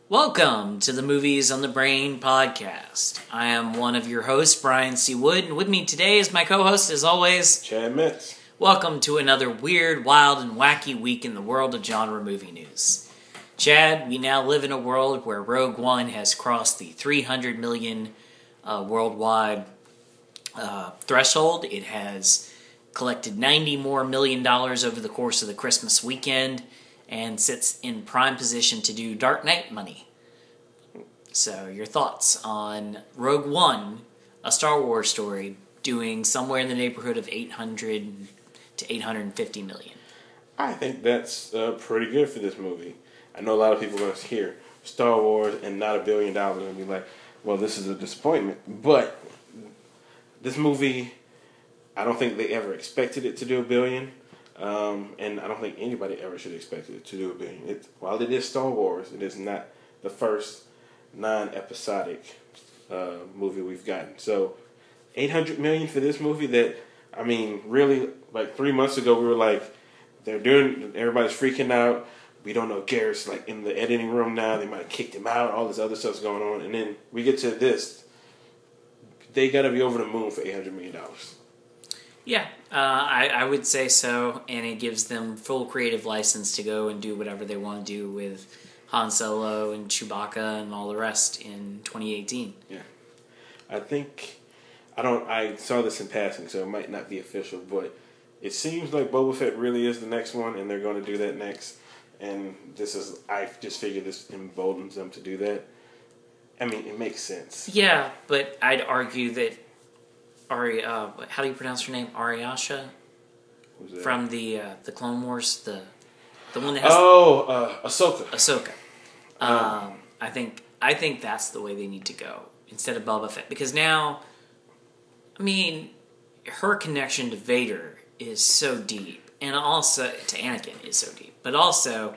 Welcome to the Movies on the Brain podcast. I am one of your hosts, Brian C. Wood, and with me today is my co-host, as always, Chad Metz. Welcome to another weird, wild, and wacky week in the world of genre movie news. Chad, we now live in a world where Rogue One has crossed the 300 million worldwide threshold. It has collected $90 million over the course of the Christmas weekend, and sits in prime position to do Dark Knight money. So, your thoughts on Rogue One, a Star Wars story, doing somewhere in the neighborhood of 800 to 850 million? I think that's pretty good for this movie. I know a lot of people are going to hear Star Wars and not $1 billion and be like, well, this is a disappointment. But this movie, I don't think they ever expected it to do $1 billion. And I don't think anybody ever should expect it to do $1 billion. While it is Star Wars, it is not the first non-episodic movie we've gotten. So, $800 million for this movie that, I mean, really, like 3 months ago, we were like, everybody's freaking out. We don't know Garrett's like in the editing room now. They might have kicked him out. All this other stuff's going on. And then we get to this. They got to be over the moon for $800 million. Yeah, I would say so, and it gives them full creative license to go and do whatever they want to do with Han Solo and Chewbacca and all the rest in 2018. Yeah. I saw this in passing, so it might not be official, but it seems like Boba Fett really is the next one, and they're going to do that next. And I just figured this emboldens them to do that. I mean, it makes sense. Yeah, but I'd argue that how do you pronounce her name? Ariasha? Who's that? From the Clone Wars, the one that has Ahsoka. Ahsoka. I think that's the way they need to go instead of Boba Fett, because now, I mean, her connection to Vader is so deep, and also to Anakin is so deep. But also,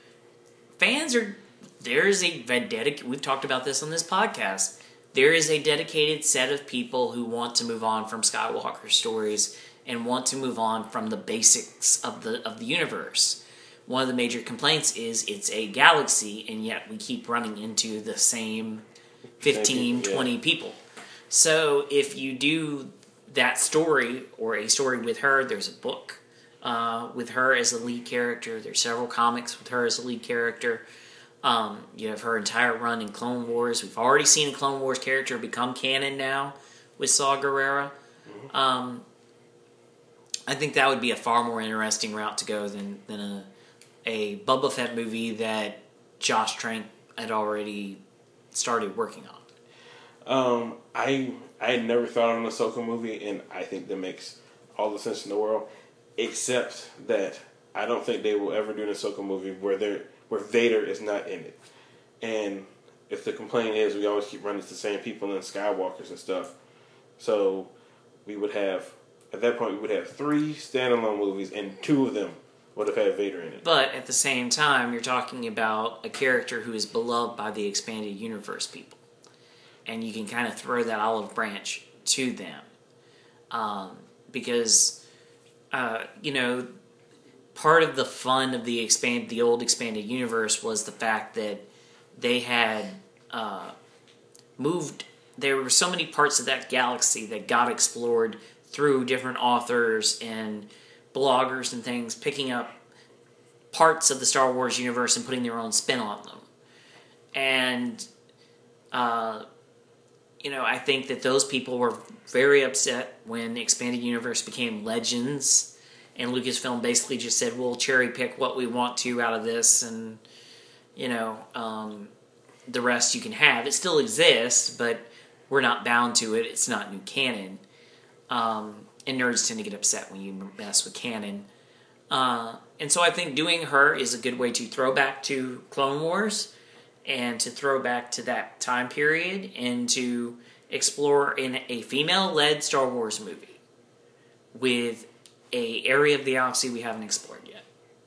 we've talked about this on this podcast. There is a dedicated set of people who want to move on from Skywalker stories and want to move on from the basics of the universe. One of the major complaints is it's a galaxy, and yet we keep running into the same 15, 20 people. So if you do that story, or a story with her, there's a book with her as the lead character. There's several comics with her as the lead character. You have her entire run in Clone Wars. We've already seen a Clone Wars character become canon now with Saw Gerrera. I think that would be a far more interesting route to go than a Boba Fett movie that Josh Trank had already started working on. I had never thought of an Ahsoka movie, and I think that makes all the sense in the world, except that I don't think they will ever do an Ahsoka movie where Vader is not in it. And if the complaint is we always keep running to the same people and Skywalkers and stuff, so at that point we would have 3 standalone movies and 2 of them would have had Vader in it. But at the same time, you're talking about a character who is beloved by the expanded universe people. And you can kind of throw that olive branch to them. Because, part of the fun of the old expanded universe was the fact that they had moved. There were so many parts of that galaxy that got explored through different authors and bloggers and things, picking up parts of the Star Wars universe and putting their own spin on them. And, I think that those people were very upset when the expanded universe became Legends. And Lucasfilm basically just said, we'll cherry pick what we want to out of this, and, the rest you can have. It still exists, but we're not bound to it. It's not new canon. And nerds tend to get upset when you mess with canon. And so I think doing her is a good way to throw back to Clone Wars and to throw back to that time period and to explore in a female-led Star Wars movie with a area of the galaxy we haven't explored yet.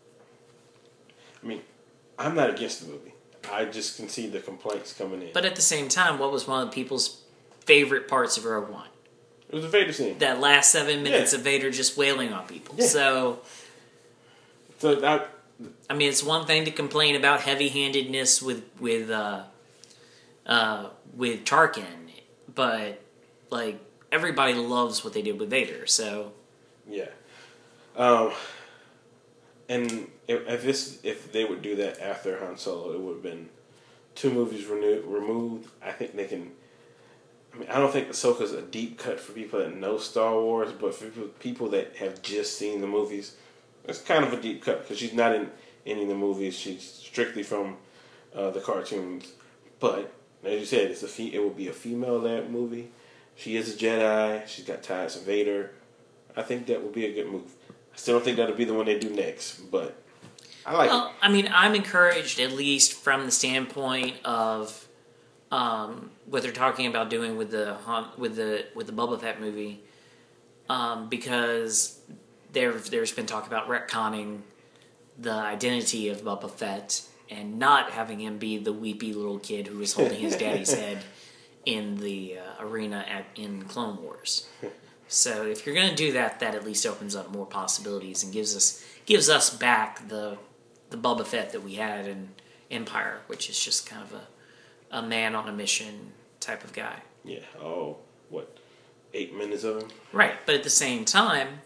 I mean, I'm not against the movie. I just can see the complaints coming in. But at the same time, what was one of people's favorite parts of Rogue One? It was a Vader scene. That last 7 minutes of Vader just wailing on people. Yeah. So I mean, it's one thing to complain about heavy-handedness with Tarkin, but like everybody loves what they did with Vader. So yeah. And if they would do that after Han Solo, it would have been 2 movies removed. I think they can. I mean, I don't think Ahsoka's a deep cut for people that know Star Wars, but for people that have just seen the movies, it's kind of a deep cut because she's not in any of the movies. She's strictly from the cartoons. But as you said, it will be a female-led movie. She is a Jedi. She's got ties to Vader. I think that would be a good move. I still don't think that'll be the one they do next, but I like it. I mean, I'm encouraged at least from the standpoint of what they're talking about doing with the Boba Fett movie, because there's been talk about retconning the identity of Boba Fett and not having him be the weepy little kid who was holding his daddy's head in the arena in Clone Wars. So if you're going to do that, that at least opens up more possibilities and gives us back the Boba Fett that we had in Empire, which is just kind of a man on a mission type of guy. Yeah. Oh, what? 8 minutes of him? Right, but at the same time,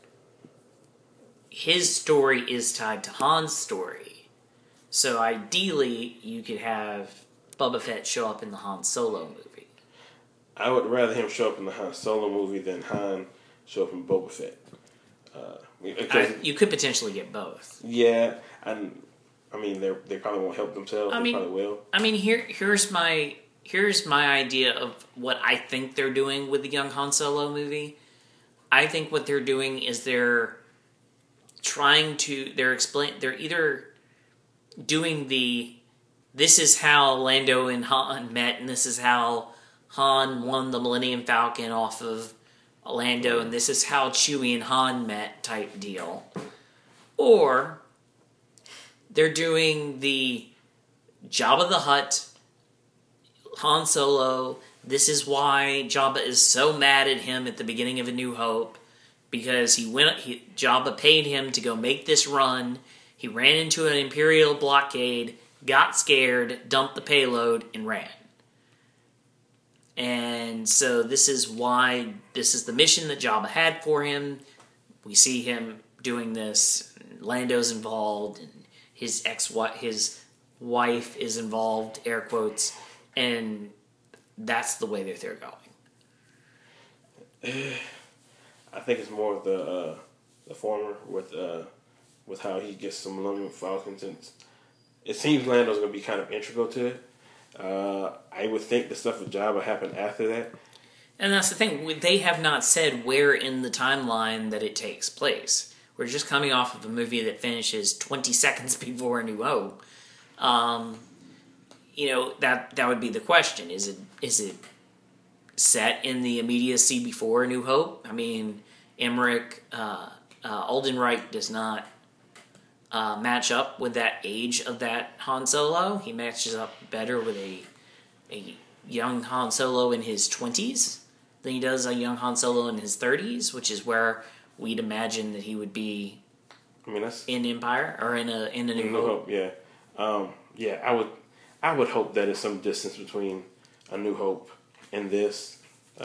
his story is tied to Han's story. So ideally, you could have Boba Fett show up in the Han Solo movie. I would rather him show up in the Han Solo movie than Han show up in Boba Fett. You could potentially get both. Yeah, and I mean they probably won't help themselves. They probably will. I mean, here's my idea of what I think they're doing with the young Han Solo movie. I think what they're doing is they're either doing this is how Lando and Han met, and this is how Han won the Millennium Falcon off of Lando, and this is how Chewie and Han met type deal. Or they're doing the Jabba the Hutt, Han Solo. This is why Jabba is so mad at him at the beginning of A New Hope, because Jabba paid him to go make this run. He ran into an Imperial blockade, got scared, dumped the payload, and ran. And so this is the mission that Jabba had for him. We see him doing this. Lando's involved, and his wife is involved, air quotes, and that's the way that they're going. I think it's more of the former with how he gets some Millennium Falcons, and it seems Lando's going to be kind of integral to it. I would think the stuff with Jabba happened after that. And that's the thing. They have not said where in the timeline that it takes place. We're just coming off of a movie that finishes 20 seconds before A New Hope. That would be the question. Is it set in the immediacy before A New Hope? I mean, Emmerich Oldenreich does not match up with that age of that Han Solo. He matches up better with a young Han Solo in his 20s than he does a young Han Solo in his 30s, which is where we'd imagine that he would be. I mean, that's in Empire or in a New Hope. Yeah, I would hope that there's some distance between A New Hope and this.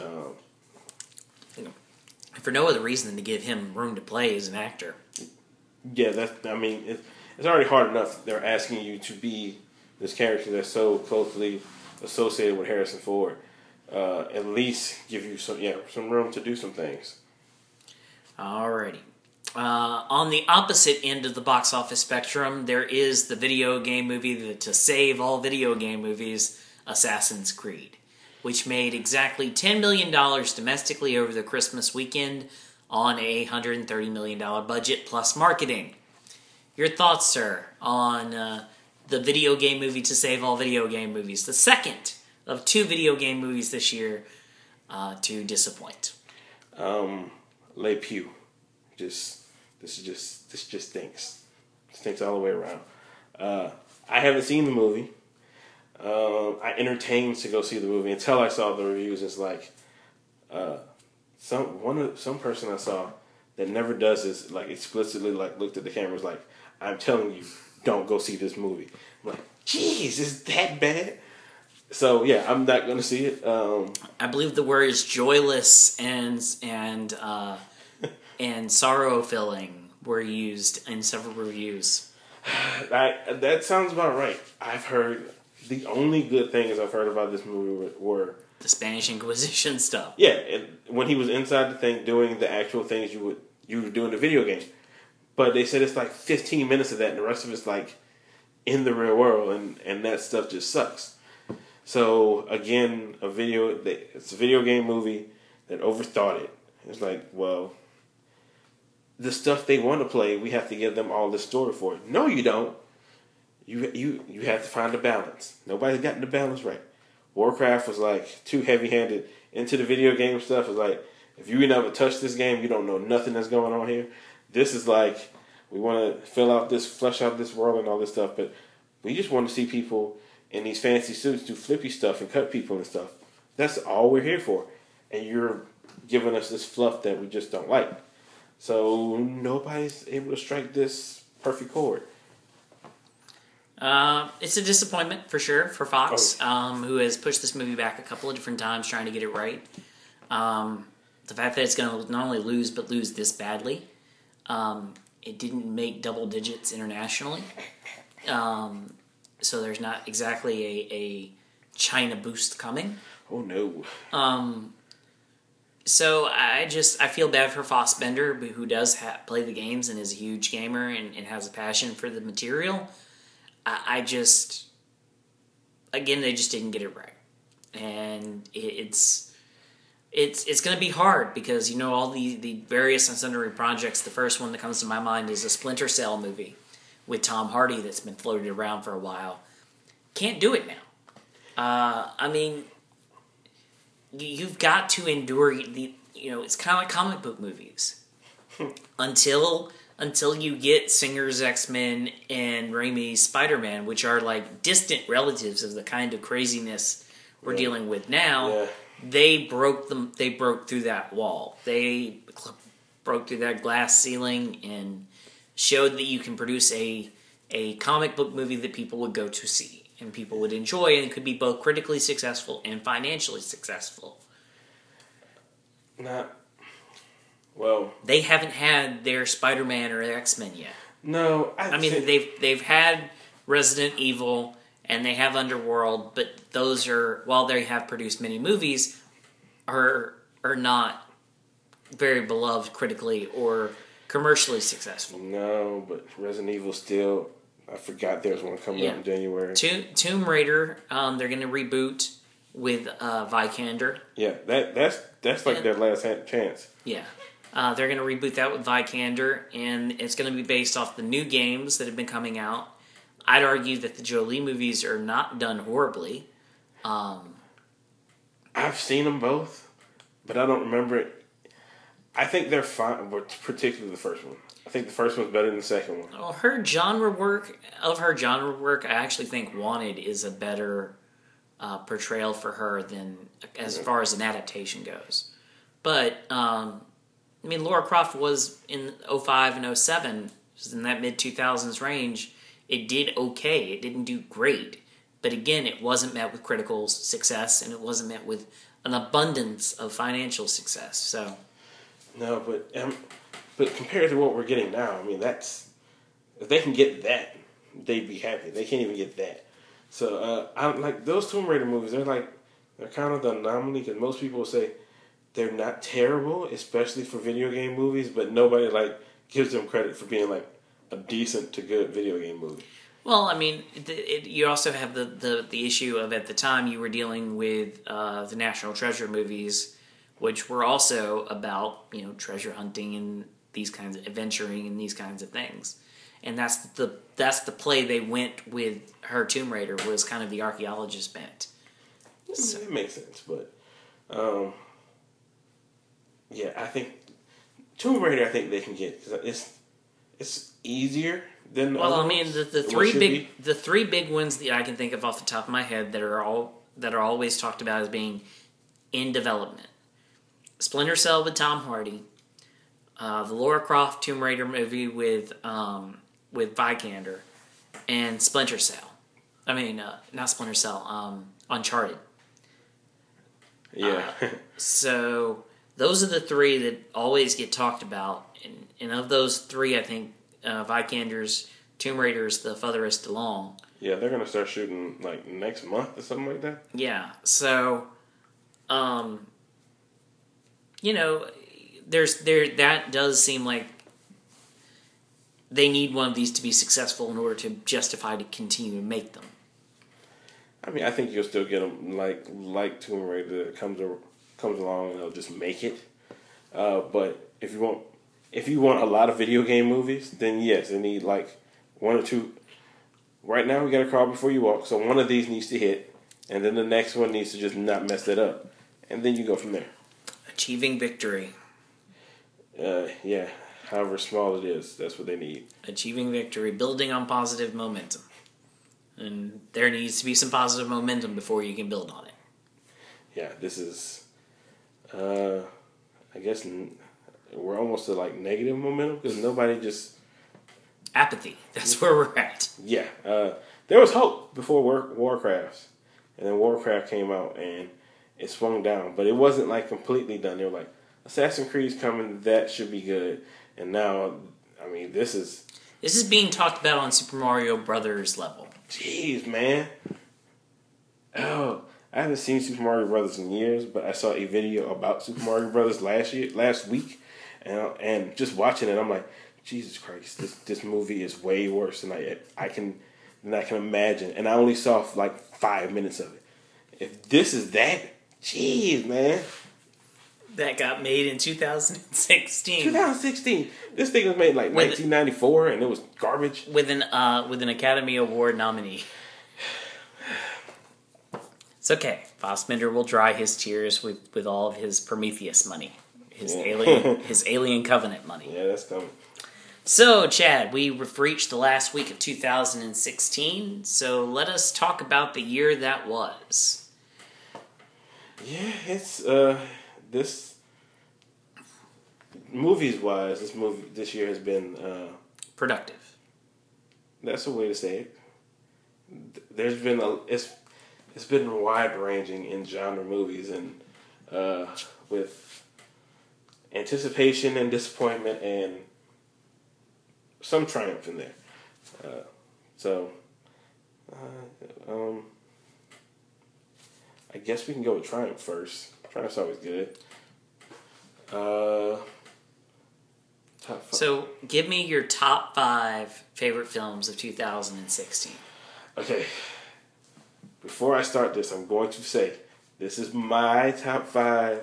For no other reason than to give him room to play as an actor. Yeah, it's already hard enough. They're asking you to be this character that's so closely associated with Harrison Ford. At least give you some room to do some things. Alrighty. On the opposite end of the box office spectrum, there is the video game movie to save all video game movies, Assassin's Creed, which made exactly $10 million domestically over the Christmas weekend on a $130 million budget plus marketing. Your thoughts, sir, on the video game movie to save all video game movies, the second of 2 video game movies this year to disappoint? Le Pew. This just stinks. Stinks all the way around. I haven't seen the movie. I entertained to go see the movie until I saw the reviews. It's like some person I saw that never does this, like explicitly like looked at the camera, was like, I'm telling you, don't go see this movie. I'm like, jeez, is that bad? So yeah, I'm not going to see it. I believe the word is joyless and sorrow filling were used in several reviews. That sounds about right. I've heard the only good things I've heard about this movie were The Spanish Inquisition stuff. yeah, and when he was inside the thing doing the actual things you would do in the video game. But they said it's like 15 minutes of that, and the rest of it's like in the real world, and that stuff just sucks. So again, it's a video game movie that overthought it. It's like, well, the stuff they want to play, we have to give them all the story for it. No, you don't. You have to find a balance. Nobody's gotten the balance right. Warcraft was like too heavy-handed into the video game stuff. It's like, if you never touch this game, you don't know nothing that's going on here. This is like, we want to flesh out this world and all this stuff, but we just want to see people in these fancy suits do flippy stuff and cut people and stuff. That's all we're here for. And you're giving us this fluff that we just don't like. So nobody's able to strike this perfect chord. It's a disappointment for sure for Fox, who has pushed this movie back a couple of different times trying to get it right. The fact that it's going to not only lose, but lose this badly. It didn't make double digits internationally. So there's not exactly a China boost coming. Oh no. So I feel bad for Fassbender, who does play the games and is a huge gamer and has a passion for the material. Again, they just didn't get it right, and it's going to be hard because all the various and sundry projects. The first one that comes to my mind is a Splinter Cell movie with Tom Hardy that's been floated around for a while. Can't do it now. I mean, you've got to endure it's kind of like comic book movies until you get Singer's X-Men and Raimi's Spider-Man, which are like distant relatives of the kind of craziness we're dealing with now. Yeah. They broke through that wall. They broke through that glass ceiling and showed that you can produce a comic book movie that people would go to see and people would enjoy, and it could be both critically successful and financially successful. Well, they haven't had their Spider-Man or X-Men yet. No, I mean they've had Resident Evil and they have Underworld, but those are, while they have produced many movies, are not very beloved critically or commercially successful. No, but Resident Evil still. I forgot there's one coming out in January. Tomb Raider, they're going to reboot with Vikander. Yeah, that's like their last chance. Yeah. They're going to reboot that with Vikander, and it's going to be based off the new games that have been coming out. I'd argue that the Jolie movies are not done horribly. I've seen them both, but I don't remember it. I think they're fine, particularly the first one. I think the first one's better than the second one. Well, her genre work, I actually think Wanted is a better portrayal for her than as far as an adaptation goes. But, Lara Croft was in 05 and 07, in that mid-2000s range. It did okay. It didn't do great. But again, it wasn't met with critical success, and it wasn't met with an abundance of financial success. So, no, but compared to what we're getting now, I mean, if they can get that, they'd be happy. They can't even get that. So, I like those Tomb Raider movies. They're kind of the anomaly because most people say they're not terrible, especially for video game movies. But nobody gives them credit for being a decent to good video game movie. Well, I mean, you also have the issue of, at the time, you were dealing with the National Treasure movies, which were also about treasure hunting and these kinds of adventuring and these kinds of things. And that's the play they went with her Tomb Raider, was kind of the archaeologist bent. So. It makes sense, but yeah, I think Tomb Raider. I think they can get, because it's easier than the other ones. the three big ones that I can think of off the top of my head that are always talked about as being in development: Splinter Cell with Tom Hardy, the Lara Croft Tomb Raider movie with with Vikander and Splinter Cell. I mean, not Splinter Cell. Uncharted. Yeah. So those are the three that always get talked about, and of those three, I think Vikander's Tomb Raider is the furthest along. Yeah, they're gonna start shooting like next month or something like that. Yeah, so, you know, that does seem like they need one of these to be successful in order to justify to continue to make them. I mean, I think you'll still get them like Tomb Raider that comes along and they'll just make it. But if you want a lot of video game movies, then yes, they need like one or two. Right now, we got to crawl before you walk, so one of these needs to hit, and then the next one needs to just not mess it up, and then you go from there. Achieving victory. Yeah, however small it is, that's what they need. Achieving victory, building on positive momentum. And there needs to be some positive momentum before you can build on it. Yeah, this is, I guess we're almost to like negative momentum because nobody just... Apathy. That's where we're at. Yeah. There was hope before Warcraft. And then Warcraft came out and it swung down. But it wasn't like completely done. They were like, Assassin's Creed's coming, that should be good. And now, I mean, this is being talked about on Super Mario Brothers level. Jeez, man. Oh, I haven't seen Super Mario Brothers in years, but I saw a video about Super Mario Brothers last week. And just watching it, I'm like, Jesus Christ, this movie is way worse than I can imagine. And I only saw like 5 minutes of it. If this is that, jeez, man. That got made in 2016. 2016. This thing was made like 1994, and it was garbage. With an Academy Award nominee. It's okay. Fassbender will dry his tears with all of his Prometheus money, his Alien Covenant money. Yeah, that's coming. So, Chad, we've reached the last week of 2016, so let us talk about the year that was. Yeah, it's this movies-wise, this year has been productive. That's a way to say it. There's been it's been wide-ranging in genre movies and with anticipation and disappointment and some triumph in there. I guess we can go with Triumph first. Triumph's always good. Top 5. So, give me your top 5 favorite films of 2016. Okay. Before I start this, I'm going to say this is my top 5.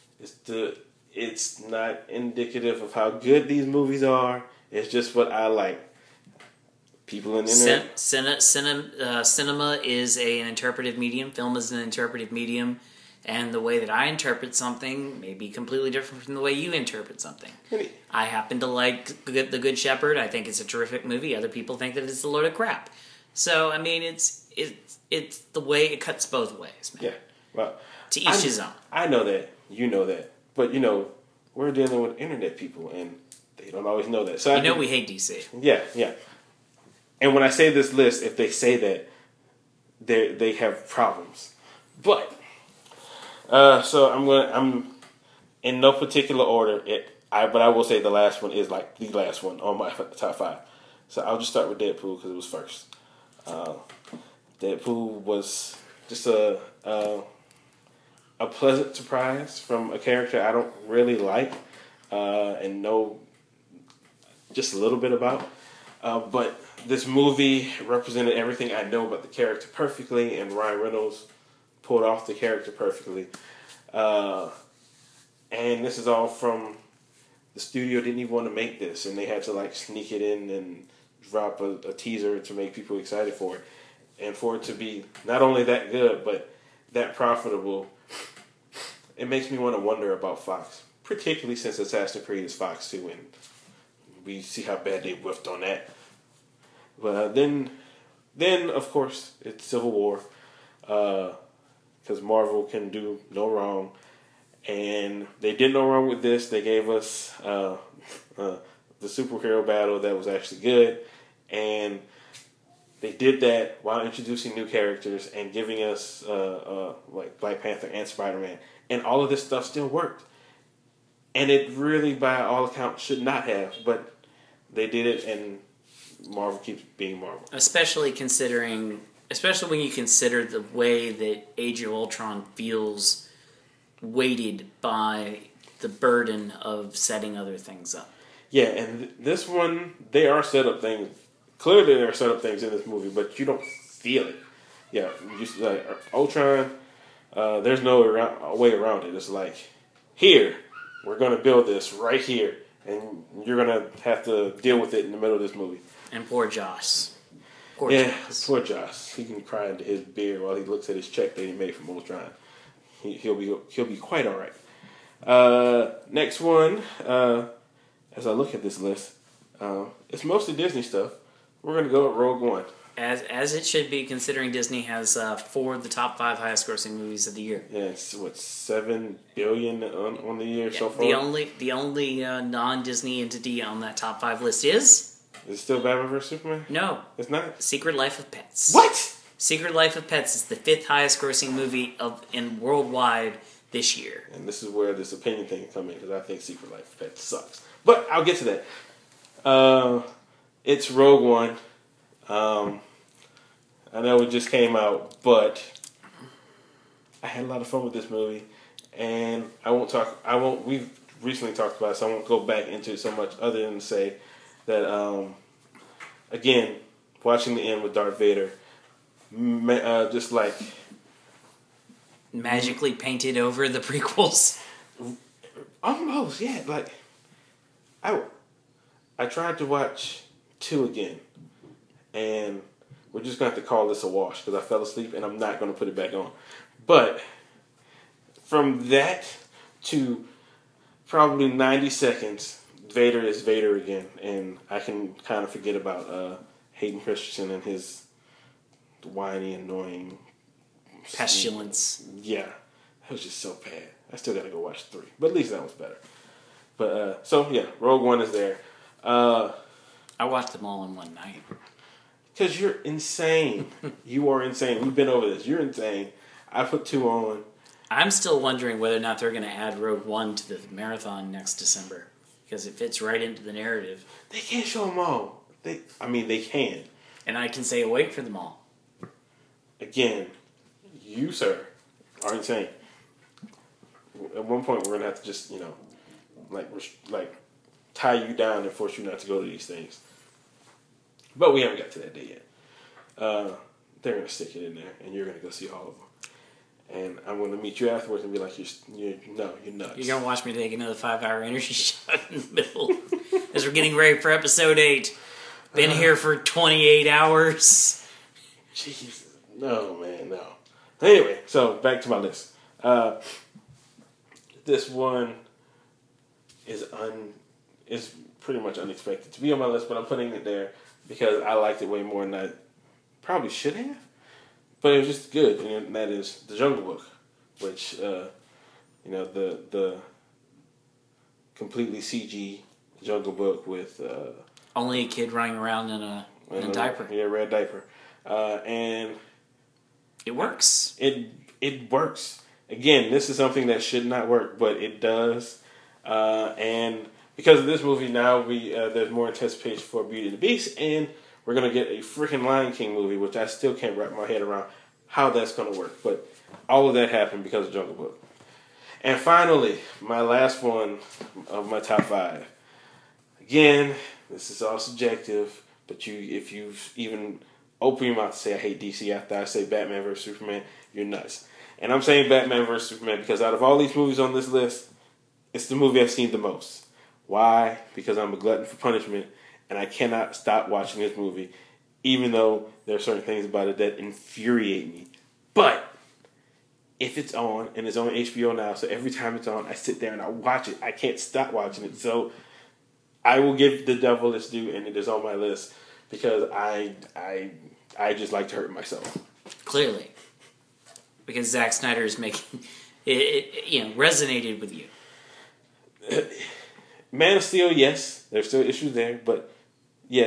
It's not indicative of how good these movies are. It's just what I like. People in the internet. Cinema is an interpretive medium. Film is an interpretive medium. And the way that I interpret something may be completely different from the way you interpret something. I happen to like The Good Shepherd. I think it's a terrific movie. Other people think that it's a load of crap. So, I mean, it's the way it cuts both ways, man. Yeah. Well, to each his own. I know that. You know that. But, we're dealing with internet people, and they don't always know that. So we hate DC. Yeah, yeah. And when I say this list, if they say that, they have problems. But, so I'm in no particular order. But I will say the last one is like the last one on my top 5. So I'll just start with Deadpool because it was first. Deadpool was just a pleasant surprise from a character I don't really like and know just a little bit about. But this movie represented everything I know about the character perfectly, and Ryan Reynolds pulled off the character perfectly. And this is all from the studio didn't even want to make this, and they had to like sneak it in and drop a teaser to make people excited for it. And for it to be not only that good, but that profitable, it makes me want to wonder about Fox. Particularly since Assassin's Creed is Fox too, and we see how bad they whiffed on that. But then of course, it's Civil War. Because Marvel can do no wrong. And they did no wrong with this. They gave us the superhero battle that was actually good. And they did that while introducing new characters and giving us like Black Panther and Spider-Man. And all of this stuff still worked. And it really, by all accounts, should not have. But they did it, and Marvel keeps being Marvel. Especially when you consider the way that Age of Ultron feels weighted by the burden of setting other things up. Yeah, and this one, they are set up things. Clearly, there are set up things in this movie, but you don't feel it. Yeah, just like Ultron, there's no way around it. It's like, here, we're going to build this right here, and you're going to have to deal with it in the middle of this movie. And poor Joss. Poor Joss. He can cry into his beer while he looks at his check that he made from Ultron. He'll be quite all right. Next one, as I look at this list, it's mostly Disney stuff. We're going to go with Rogue One. As it should be, considering Disney has 4 of the top 5 highest grossing movies of the year. Yeah, it's $7 billion on the year so far. The only non-Disney entity on that top 5 list is it still Batman vs Superman? No, it's not. Secret Life of Pets. What? Secret Life of Pets is the 5th highest grossing movie in worldwide this year. And this is where this opinion thing can come in, because I think Secret Life of Pets sucks. But I'll get to that. It's Rogue One. I know it just came out, but I had a lot of fun with this movie, and we've recently talked about it, so I won't go back into it so much other than to say that, again, watching the end with Darth Vader, just like magically painted over the prequels. Almost, yeah. Like, I tried to watch 2 again, and we're just going to have to call this a wash because I fell asleep and I'm not going to put it back on. But from that to probably 90 seconds, Vader is Vader again, and I can kind of forget about Hayden Christensen and his whiny, annoying pestilence. Yeah, that was just so bad. I still got to go watch 3, but at least that was better. But so yeah, Rogue One is there. I watched them all in one night. Because you're insane. You are insane. We've been over this. You're insane. I put 2 on. I'm still wondering whether or not they're going to add Rogue One to the marathon next December. Because it fits right into the narrative. They can't show them all. They can. And I can say wait for them all. Again, you, sir, are insane. At one point, we're going to have to just, like tie you down and force you not to go to these things. But we haven't got to that day yet. They're going to stick it in there, and you're going to go see all of them. And I'm going to meet you afterwards and be like, you're nuts. You're going to watch me take another 5-hour energy shot in the middle as we're getting ready for episode 8. Been here for 28 hours. Jesus. No, man, no. Anyway, so back to my list. This one is pretty much unexpected to be on my list, but I'm putting it there because I liked it way more than I probably should have. But it was just good, and that is The Jungle Book, which, the completely CG Jungle Book with... only a kid running around in a diaper. Yeah, red diaper. And... It works. It works. Again, this is something that should not work, but it does. And because of this movie, now there's more anticipation for Beauty and the Beast, and we're going to get a freaking Lion King movie, which I still can't wrap my head around how that's going to work. But all of that happened because of Jungle Book. And finally, my last one of my top 5. Again, this is all subjective, but if you even open your mouth to say I hate DC after I say Batman vs. Superman, you're nuts. And I'm saying Batman vs. Superman because out of all these movies on this list, it's the movie I've seen the most. Why? Because I'm a glutton for punishment, and I cannot stop watching this movie, even though there are certain things about it that infuriate me. But if it's on, and it's on HBO now, so every time it's on, I sit there and I watch it. I can't stop watching it. So I will give the devil its due, and it is on my list because I just like to hurt myself. Clearly. Because Zack Snyder is making it resonated with you. Man of Steel, yes. There's still issues there, but yes.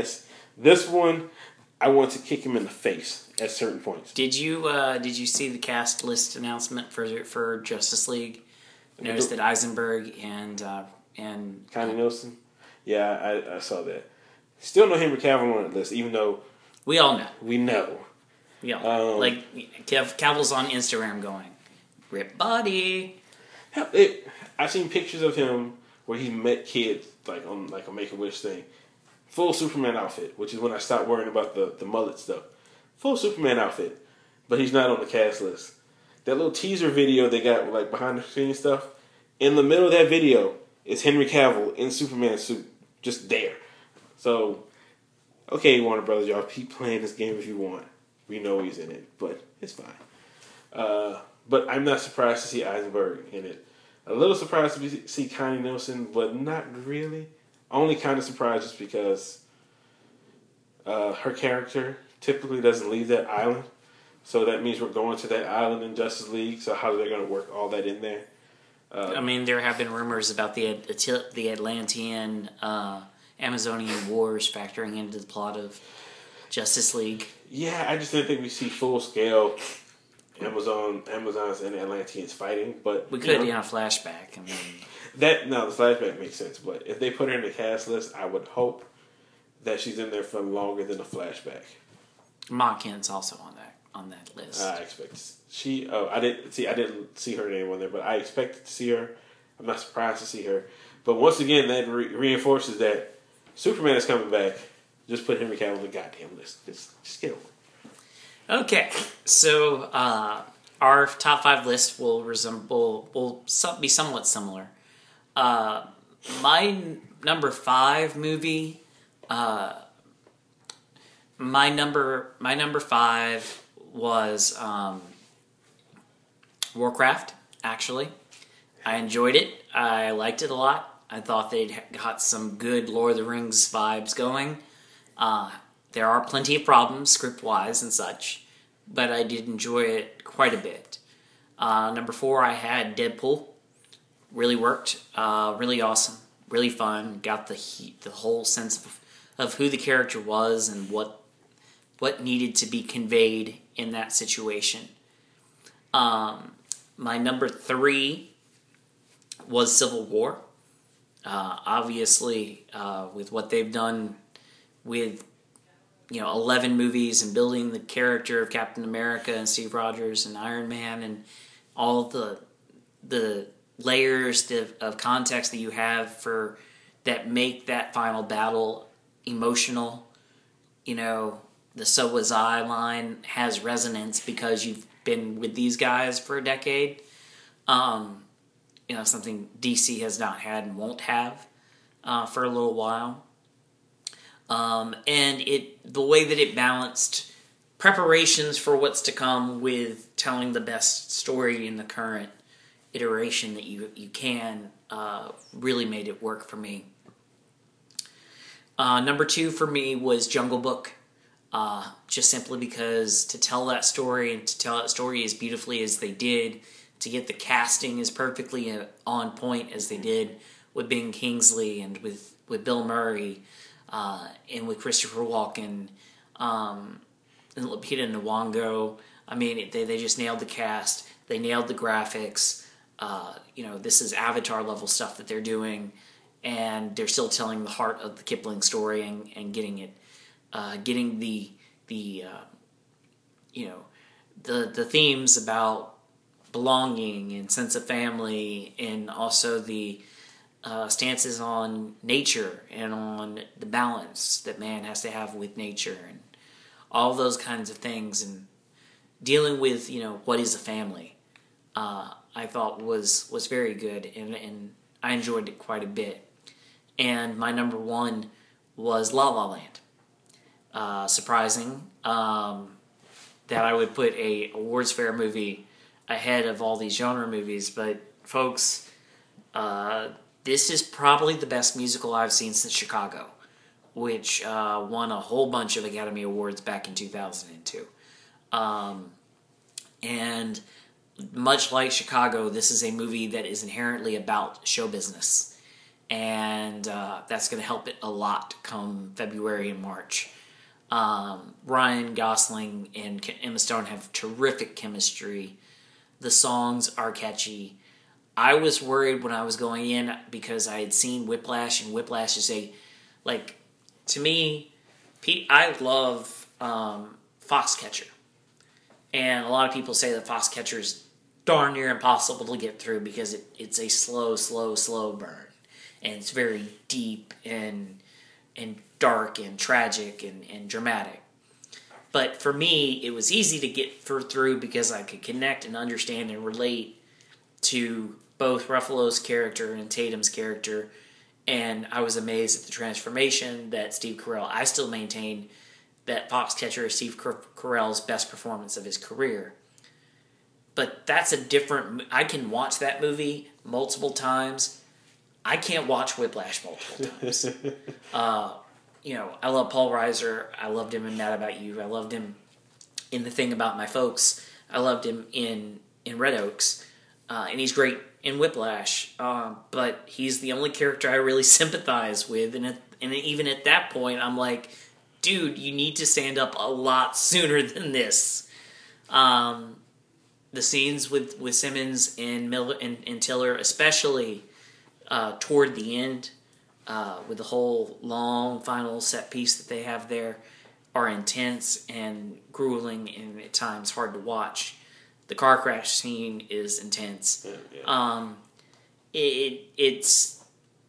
This one, I want to kick him in the face at certain points. Did you see the cast list announcement for Justice League? Notice that Eisenberg and Connie Nielsen? Yeah, I saw that. Still no Henry Cavill on that list, even though we all know. We know. Yeah, like Cavill's on Instagram going, "Rip body." I've seen pictures of him where he met kids like on like a Make-A-Wish thing, full Superman outfit, which is when I stopped worrying about the mullet stuff. Full Superman outfit, but he's not on the cast list. That little teaser video they got like behind the scenes stuff. In the middle of that video is Henry Cavill in Superman suit, just there. So, okay, Warner Brothers, y'all keep playing this game if you want. We know he's in it, but it's fine. But I'm not surprised to see Eisenberg in it. A little surprised to see Connie Nielsen, but not really. Only kind of surprised just because her character typically doesn't leave that island. So that means we're going to that island in Justice League. So how are they going to work all that in there? I mean, there have been rumors about the Atlantean Amazonian wars factoring into the plot of Justice League. Yeah, I just didn't think we see full scale Amazons and Atlanteans fighting, but we could in a flashback. I mean, the flashback makes sense. But if they put her in the cast list, I would hope that she's in there for longer than a flashback. Ma Kent's also on that list. I expect I didn't see her name on there, but I expected to see her. I'm not surprised to see her. But once again, that reinforces that Superman is coming back. Just put Henry Cavill on the goddamn list. Just get over it. Okay, so our top 5 list will be somewhat similar. My number 5 movie, my number 5 was Warcraft. Actually, I enjoyed it. I liked it a lot. I thought they'd got some good Lord of the Rings vibes going. There are plenty of problems script-wise and such, but I did enjoy it quite a bit. Number 4, I had Deadpool. Really worked. Really awesome. Really fun. Got the whole sense of who the character was and what needed to be conveyed in that situation. My number 3 was Civil War. Obviously, with what they've done with 11 movies and building the character of Captain America and Steve Rogers and Iron Man and all the layers of context that you have for that make that final battle emotional. The "So was I" line has resonance because you've been with these guys for a decade. Something DC has not had and won't have for a little while. And the way that it balanced preparations for what's to come with telling the best story in the current iteration that you can really made it work for me. Number 2 for me was Jungle Book. Just simply because to tell that story and to tell that story as beautifully as they did, to get the casting as perfectly on point as they did with Ben Kingsley and with Bill Murray, and with Christopher Walken, and Lupita Nyong'o. I mean, they just nailed the cast. They nailed the graphics. This is Avatar level stuff that they're doing, and they're still telling the heart of the Kipling story and getting it, getting the themes about belonging and sense of family, and also the stances on nature and on the balance that man has to have with nature and all those kinds of things, and dealing with what is a family. I thought was very good, and I enjoyed it quite a bit. And my number 1 was La La Land. Surprising that I would put a awards fair movie ahead of all these genre movies, but folks, this is probably the best musical I've seen since Chicago, which won a whole bunch of Academy Awards back in 2002. And much like Chicago, this is a movie that is inherently about show business. And that's going to help it a lot come February and March. Ryan Gosling and Emma Stone have terrific chemistry. The songs are catchy. I was worried when I was going in because I had seen Whiplash, and Whiplash is to me, I love Foxcatcher. And a lot of people say that Foxcatcher is darn near impossible to get through because it's a slow burn. And it's very deep and dark and tragic and dramatic. But for me, it was easy to get through because I could connect and understand and relate to both Ruffalo's character and Tatum's character. And I was amazed at the transformation that Steve Carell... I still maintain that Foxcatcher is Steve Carell's best performance of his career. But that's a different... I can watch that movie multiple times. I can't watch Whiplash multiple times. I love Paul Reiser. I loved him in Mad About You. I loved him in The Thing About My Folks. I loved him in Red Oaks. And he's great in Whiplash. But he's the only character I really sympathize with. And even at that point, I'm like, dude, you need to stand up a lot sooner than this. The scenes with Simmons and Miller and Tiller, especially toward the end, with the whole long final set piece that they have there, are intense and grueling and at times hard to watch. The car crash scene is intense. Yeah. It's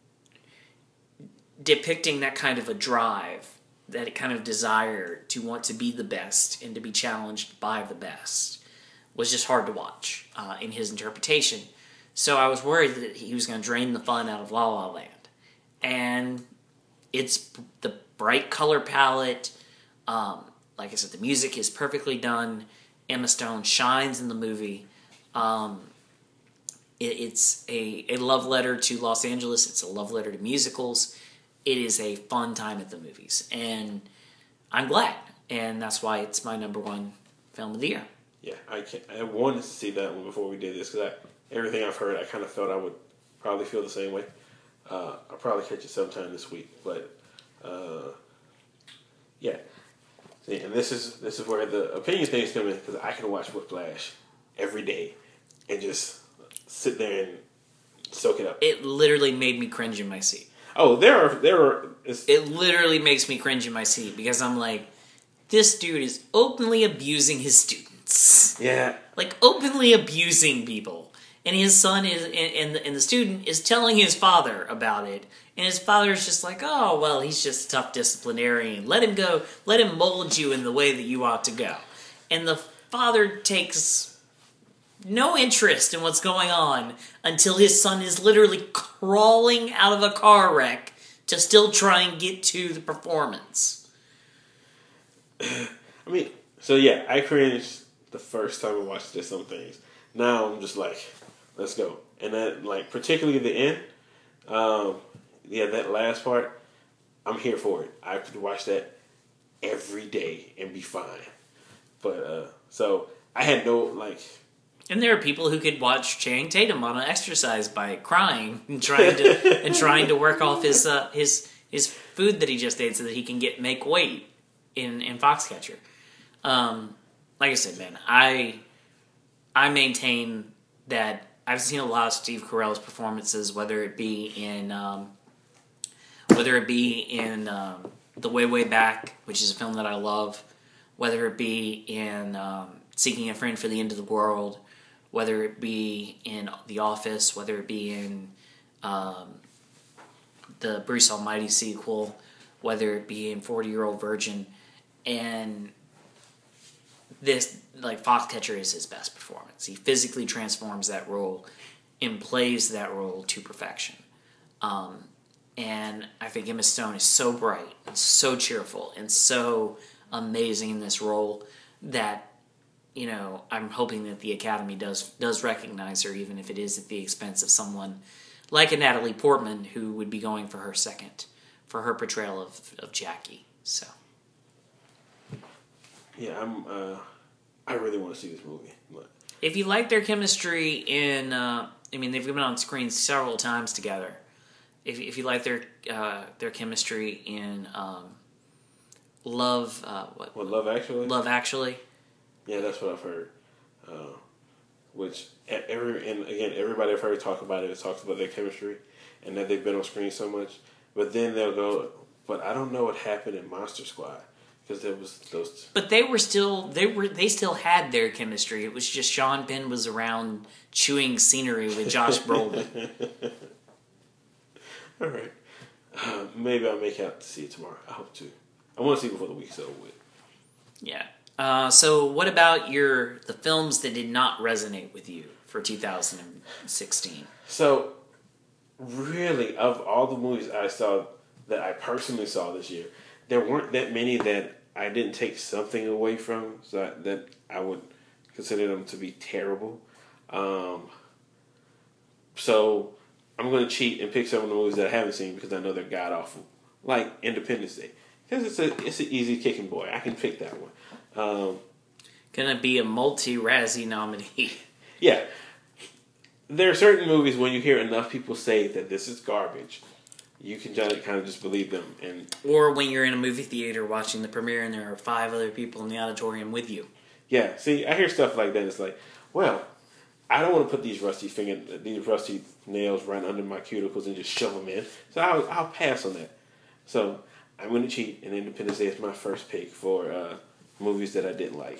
depicting that kind of a drive, that kind of desire to want to be the best and to be challenged by the best, was just hard to watch in his interpretation. So I was worried that he was going to drain the fun out of La La Land. And it's the bright color palette. Like I said, the music is perfectly done. Emma Stone shines in the movie. It's a love letter to Los Angeles. It's a love letter to musicals. It is a fun time at the movies. And I'm glad. And that's why it's my number one film of the year. Yeah, I wanted to see that one before we did this because everything I've heard, I kind of felt I would probably feel the same way. I'll probably catch it sometime this week, but yeah. See, and this is where the opinion things come in because I can watch Whiplash every day and just sit there and soak it up. It literally made me cringe in my seat. Oh, there are. It literally makes me cringe in my seat because I'm like, this dude is openly abusing his students. Yeah, like openly abusing people. And his son is, and the student is telling his father about it. And his father's just like, oh, well, he's just a tough disciplinarian. Let him go. Let him mold you in the way that you ought to go. And the father takes no interest in what's going on until his son is literally crawling out of a car wreck to still try and get to the performance. I mean, so yeah, I cringed the first time I watched this on things. Now I'm just like, let's go. And that, like, particularly the end, that last part, I'm here for it. I could watch that every day and be fine. But, so, I had no, like... And there are people who could watch Channing Tatum on an exercise bike crying and trying to work off his food that he just ate so that he can make weight in Foxcatcher. Like I said, man, I maintain that I've seen a lot of Steve Carell's performances, whether it be in The Way Back, which is a film that I love, whether it be in Seeking a Friend for the End of the World, whether it be in The Office, whether it be in the Bruce Almighty sequel, whether it be in 40-Year-Old Virgin, and this, like, Foxcatcher is his best performance. He physically transforms that role and plays that role to perfection. And I think Emma Stone is so bright and so cheerful and so amazing in this role that, you know, I'm hoping that the Academy does recognize her, even if it is at the expense of someone like a Natalie Portman, who would be going for her portrayal of Jackie. So, yeah, I really want to see this movie. But if you like their chemistry in, they've been on screen several times together. If you like their chemistry in Love. What, Love Actually? Love Actually. Yeah, that's what I've heard. Which everybody I've heard talk about it talks about their chemistry and that they've been on screen so much. But then they'll go, but I don't know what happened in Monster Squad because there was those. But they still had their chemistry. It was just Sean Penn was around chewing scenery with Josh Brolin. All right, maybe I'll make out to see it tomorrow. I hope to. I want to see it before the week's over with. Yeah. So what about the films that did not resonate with you for 2016? So, really, of all the movies I saw that I personally saw this year, there weren't that many that I didn't take something away from, that I would consider them to be terrible. So I'm going to cheat and pick some of the movies that I haven't seen because I know they're god awful, like Independence Day, because it's an easy kicking boy. I can pick that one. Gonna be a multi-Razzie nominee. Yeah. There are certain movies when you hear enough people say that this is garbage, you can kind of just believe them. Or when you're in a movie theater watching the premiere and there are 5 other people in the auditorium with you. Yeah, see, I hear stuff like that. It's like, well, I don't want to put these rusty nails right under my cuticles and just shove them in. So I'll pass on that. So I'm going to cheat, and Independence Day is my first pick for movies that I didn't like.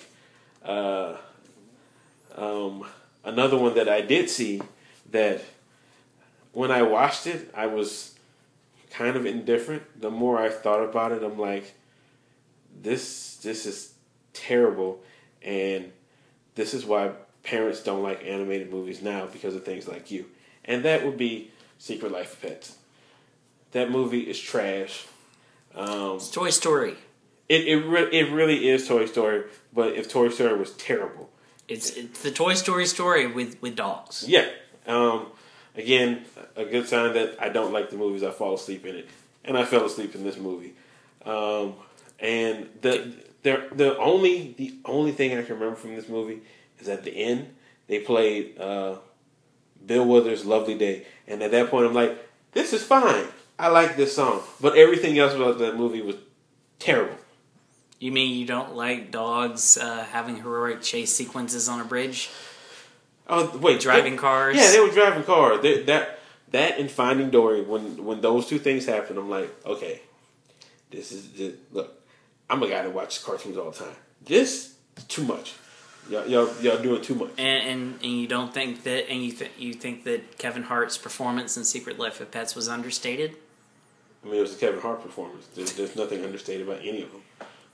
Another one that I did see that when I watched it, I was kind of indifferent. The more I thought about it, I'm like, this is terrible, and this is why parents don't like animated movies now because of things like you. And that would be Secret Life of Pets. That movie is trash. It's Toy Story. It really is Toy Story, but if Toy Story was terrible. It's the Toy Story with dogs. Yeah. Again, a good sign that I don't like the movies. I fall asleep in it. And I fell asleep in this movie. And the only thing I can remember from this movie is at the end, they played Bill Withers' Lovely Day. And at that point, I'm like, this is fine. I like this song. But everything else about that movie was terrible. You mean you don't like dogs having heroic chase sequences on a bridge? Oh wait, driving cars. Yeah, they were driving cars. That and Finding Dory. When those two things happen, I'm like, okay, look. I'm a guy that watches cartoons all the time. This is too much. Y'all doing too much. And you don't think that you think that Kevin Hart's performance in Secret Life of Pets was understated? I mean, it was a Kevin Hart performance. There's nothing understated about any of them.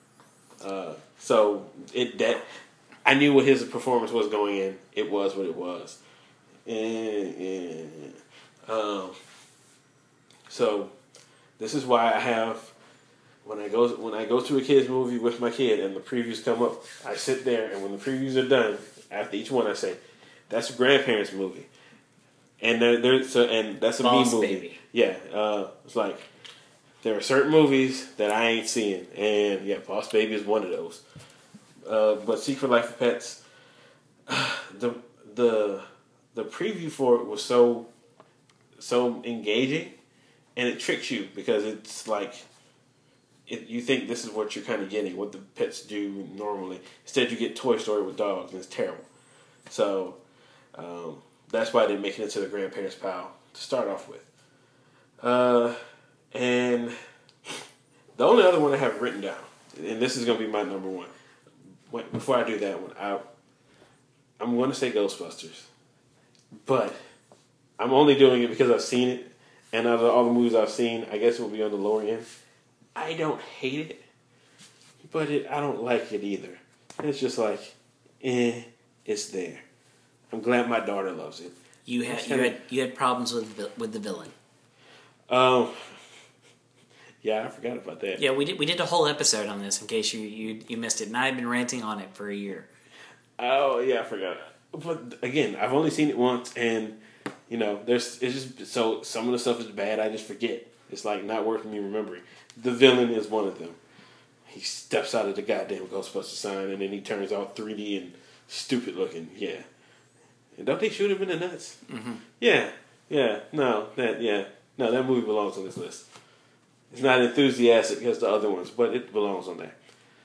So I knew what his performance was going in. It was what it was. So this is why I have when I go to a kid's movie with my kid and the previews come up, I sit there and when the previews are done, after each one I say, that's a grandparents movie. And and that's a Boss me movie. Baby. Yeah. It's like there are certain movies that I ain't seeing, and yeah, Boss Baby is one of those. But Secret Life of Pets, the preview for it was so engaging, and it tricks you because it's like you think this is what you're kind of getting, what the pets do normally. Instead, you get Toy Story with dogs, and it's terrible. So that's why I didn't make it into the grandparents' pile to start off with. And the only other one I have written down, and this is going to be my number one. Before I do that one, I'm going to say Ghostbusters. But I'm only doing it because I've seen it. And out of all the movies I've seen, I guess it will be on the lower end. I don't hate it, but I don't like it either. It's just like, it's there. I'm glad my daughter loves it. You had problems with the villain. Yeah, I forgot about that. Yeah, we did a whole episode on this in case you missed it, and I've been ranting on it for a year. Oh yeah, I forgot. But again, I've only seen it once, and it's just so some of the stuff is bad. I just forget. It's like not worth me remembering. The villain is one of them. He steps out of the goddamn Ghostbuster sign, and then he turns out 3D and stupid looking. Yeah, and don't they shoot him in the nuts? Mm-hmm. Yeah. No, that movie belongs on this list. It's not enthusiastic as the other ones, but it belongs on there.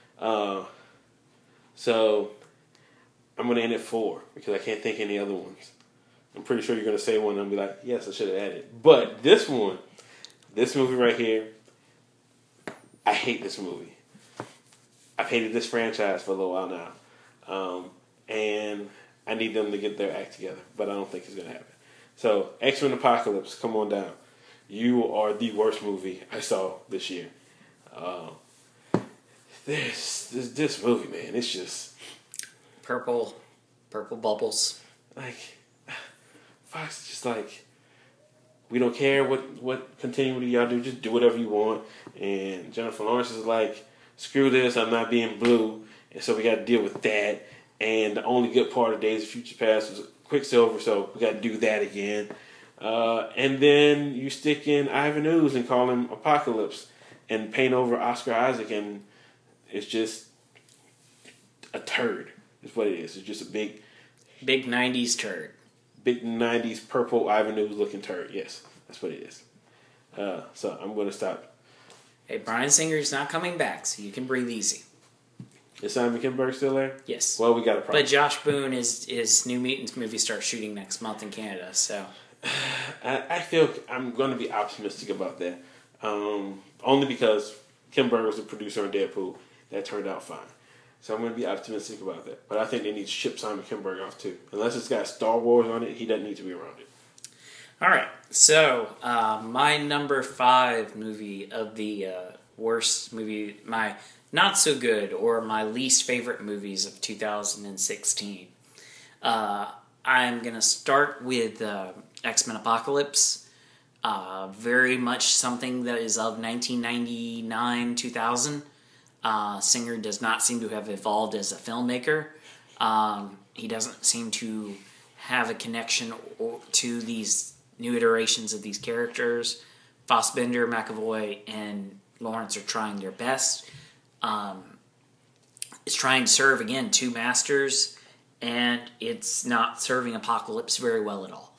So I'm going to end at 4 because I can't think of any other ones. I'm pretty sure you're going to say one and I'll be like, yes, I should have added. But this movie right here, I hate this movie. I've hated this franchise for a little while now. And I need them to get their act together, but I don't think it's going to happen. So, X-Men Apocalypse, come on down. You are the worst movie I saw this year. This movie, man, it's just... Purple bubbles. Like, Fox is just like, we don't care what continuity y'all do, just do whatever you want. And Jennifer Lawrence is like, screw this, I'm not being blue. And so we got to deal with that. And the only good part of Days of Future Past was Quicksilver, so we got to do that again. And then you stick in Ivan Ooze and call him Apocalypse and paint over Oscar Isaac, and it's just a turd. Is what it is. It's just a big 90s turd. Big 90s purple Ivan Ooze looking turd. Yes, that's what it is. So I'm going to stop. Hey, Bryan Singer's not coming back, so you can breathe easy. Is Simon Kinberg still there? Yes. Well, we got a problem. But Josh Boone, his New Mutants movie starts shooting next month in Canada, so... I feel I'm going to be optimistic about that. Only because Kinberg was the producer on Deadpool. That turned out fine. So I'm going to be optimistic about that. But I think they need to ship Simon Kinberg off too. Unless it's got Star Wars on it, he doesn't need to be around it. All right. So my number 5 movie of the worst movie, my not so good or my least favorite movies of 2016. I'm going to start with X-Men Apocalypse. Very much something that is of 1999-2000. Singer does not seem to have evolved as a filmmaker. He doesn't seem to have a connection to these new iterations of these characters. Fassbender, McAvoy, and Lawrence are trying their best. It's trying to serve, again, 2 masters, and it's not serving Apocalypse very well at all.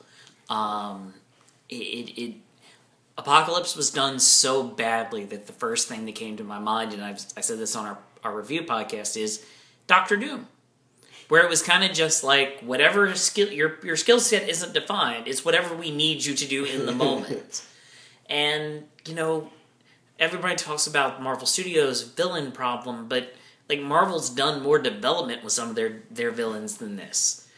Apocalypse was done so badly that the first thing that came to my mind, and I said this on our review podcast, is Doctor Doom. Where it was kind of just like, whatever skill your skill set isn't defined, it's whatever we need you to do in the moment. And, everybody talks about Marvel Studios' villain problem, but like Marvel's done more development with some of their villains than this.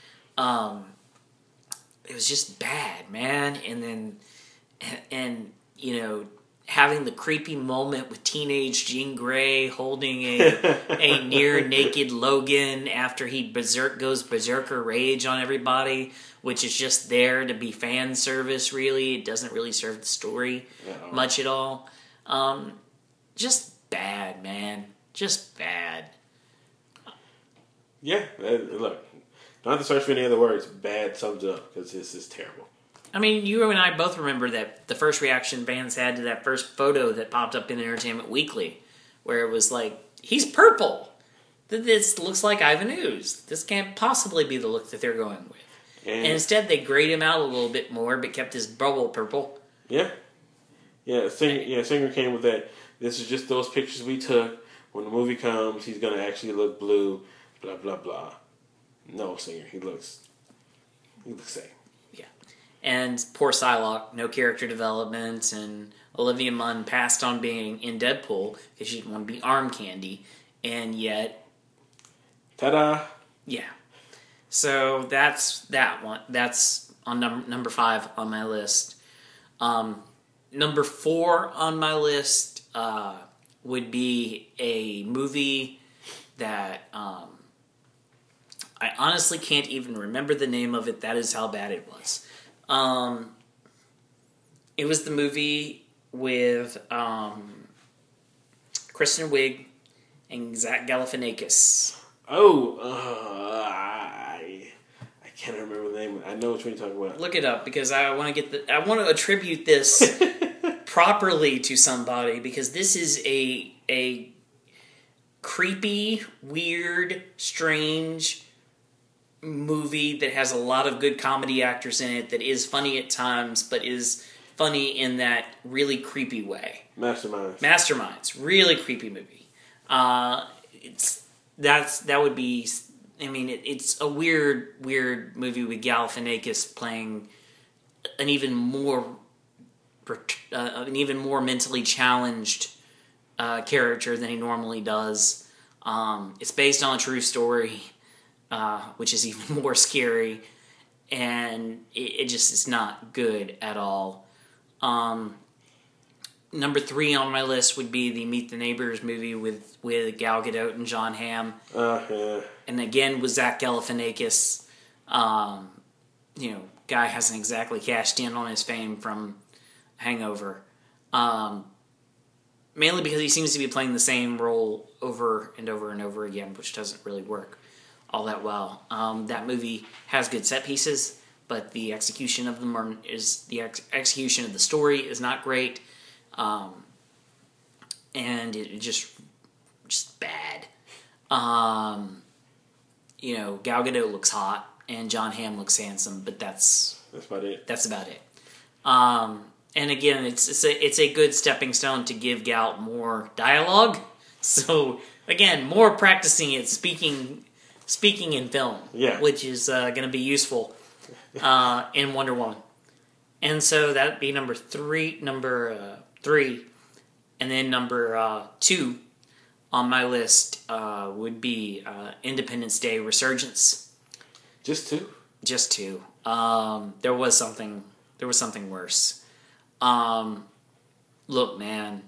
It was just bad, man. And having the creepy moment with teenage Jean Grey holding a near naked Logan after he goes berserker rage on everybody, which is just there to be fan service. Really, it doesn't really serve the story much at all. Just bad, man. Just bad. Yeah, look, don't have to search for any other words. Bad sums it up because this is terrible. I mean, you and I both remember that the first reaction fans had to that first photo that popped up in Entertainment Weekly, where it was like, he's purple. This looks like Ivan Ooze. This can't possibly be the look that they're going with. And instead, they grayed him out a little bit more, but kept his bubble purple. Yeah. Singer came with that. This is just those pictures we took. When the movie comes, he's going to actually look blue, blah, blah, blah. No, Singer, he looks same. Yeah. And poor Psylocke, no character development, and Olivia Munn passed on being in Deadpool because she didn't want to be arm candy, and yet... Ta-da! Yeah. So that's that one. That's on number 5 on my list. Number 4 on my list would be a movie that I honestly can't even remember the name of it. That is how bad it was. It was the movie with Kristen Wiig and Zach Galifianakis. Oh, I can't remember the name. I know what you're talking about. Look it up because I want to attribute this properly to somebody, because this is a creepy, weird, strange movie that has a lot of good comedy actors in it, that is funny at times, but is funny in that really creepy way. Masterminds. Really creepy movie. That would be. I mean, it's a weird movie with Galifianakis playing an even more mentally challenged character than he normally does. It's based on a true story, which is even more scary, and it just is not good at all. Number 3 on my list would be the Meet the Neighbors movie with Gal Gadot and Jon Hamm. Yeah. And again, with Zach Galifianakis, guy hasn't exactly cashed in on his fame from Hangover. Mainly because he seems to be playing the same role over and over and over again, which doesn't really work all that well. That movie has good set pieces, but the execution of them execution of the story is not great. And it just bad. Gal Gadot looks hot and Jon Hamm looks handsome, but that's about it. That's about it. And again, it's a good stepping stone to give Gal more dialogue. So again, more practicing it, speaking in film, which is going to be useful in Wonder Woman. And so that'd be number three, and then number 2 on my list would be Independence Day Resurgence. Just 2. Just 2. There was something worse. Look, man,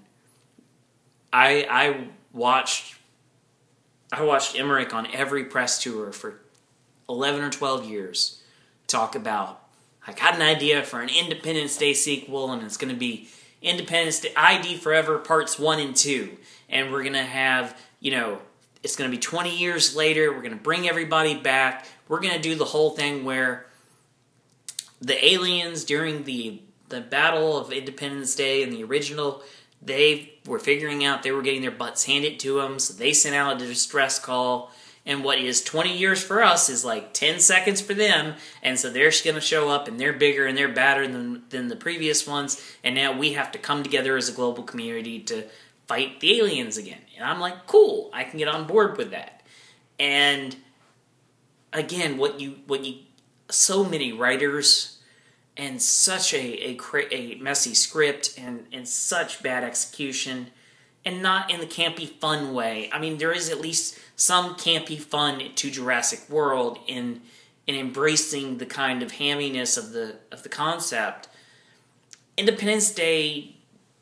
I watched Emmerich on every press tour for 11 or 12 years talk about, I got an idea for an Independence Day sequel, and it's going to be Independence Day ID Forever Parts 1 and 2. And we're going to have, it's going to be 20 years later. We're going to bring everybody back. We're going to do the whole thing where the aliens during the Battle of Independence Day in the original, they were figuring out they were getting their butts handed to them, so they sent out a distress call. And what is 20 years for us is like 10 seconds for them. And so they're going to show up, and they're bigger and they're badder than the previous ones. And now we have to come together as a global community to fight the aliens again. And I'm like, cool, I can get on board with that. And again, so many writers and such a messy script and such bad execution. And not in the campy fun way. I mean, there is at least some campy fun to Jurassic World in embracing the kind of hamminess of the concept. Independence Day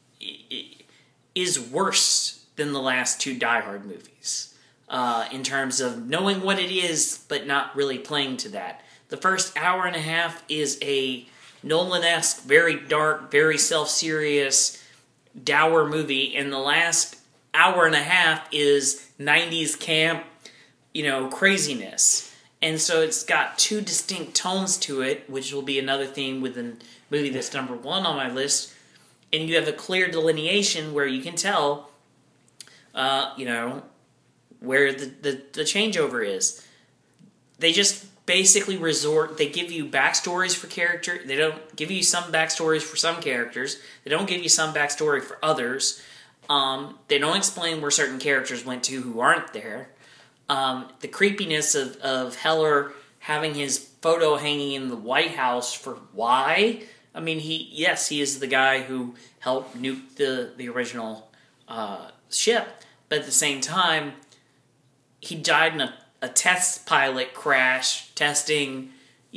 is worse than the last 2 Die Hard movies in terms of knowing what it is, but not really playing to that. The first hour and a half is a Nolan-esque, very dark, very self-serious, dour movie, and the last hour and a half is 90s camp, craziness. And so it's got 2 distinct tones to it, which will be another theme with the movie that's number 1 on my list. And you have a clear delineation where you can tell, where the changeover is. They just basically they give you backstories for character. They don't give you some backstories for some characters. They don't give you some backstory for others. They don't explain where certain characters went to who aren't there. The creepiness of Heller having his photo hanging in the White House for why? I mean, he is the guy who helped nuke the original ship, but at the same time, he died in a test pilot crash testing,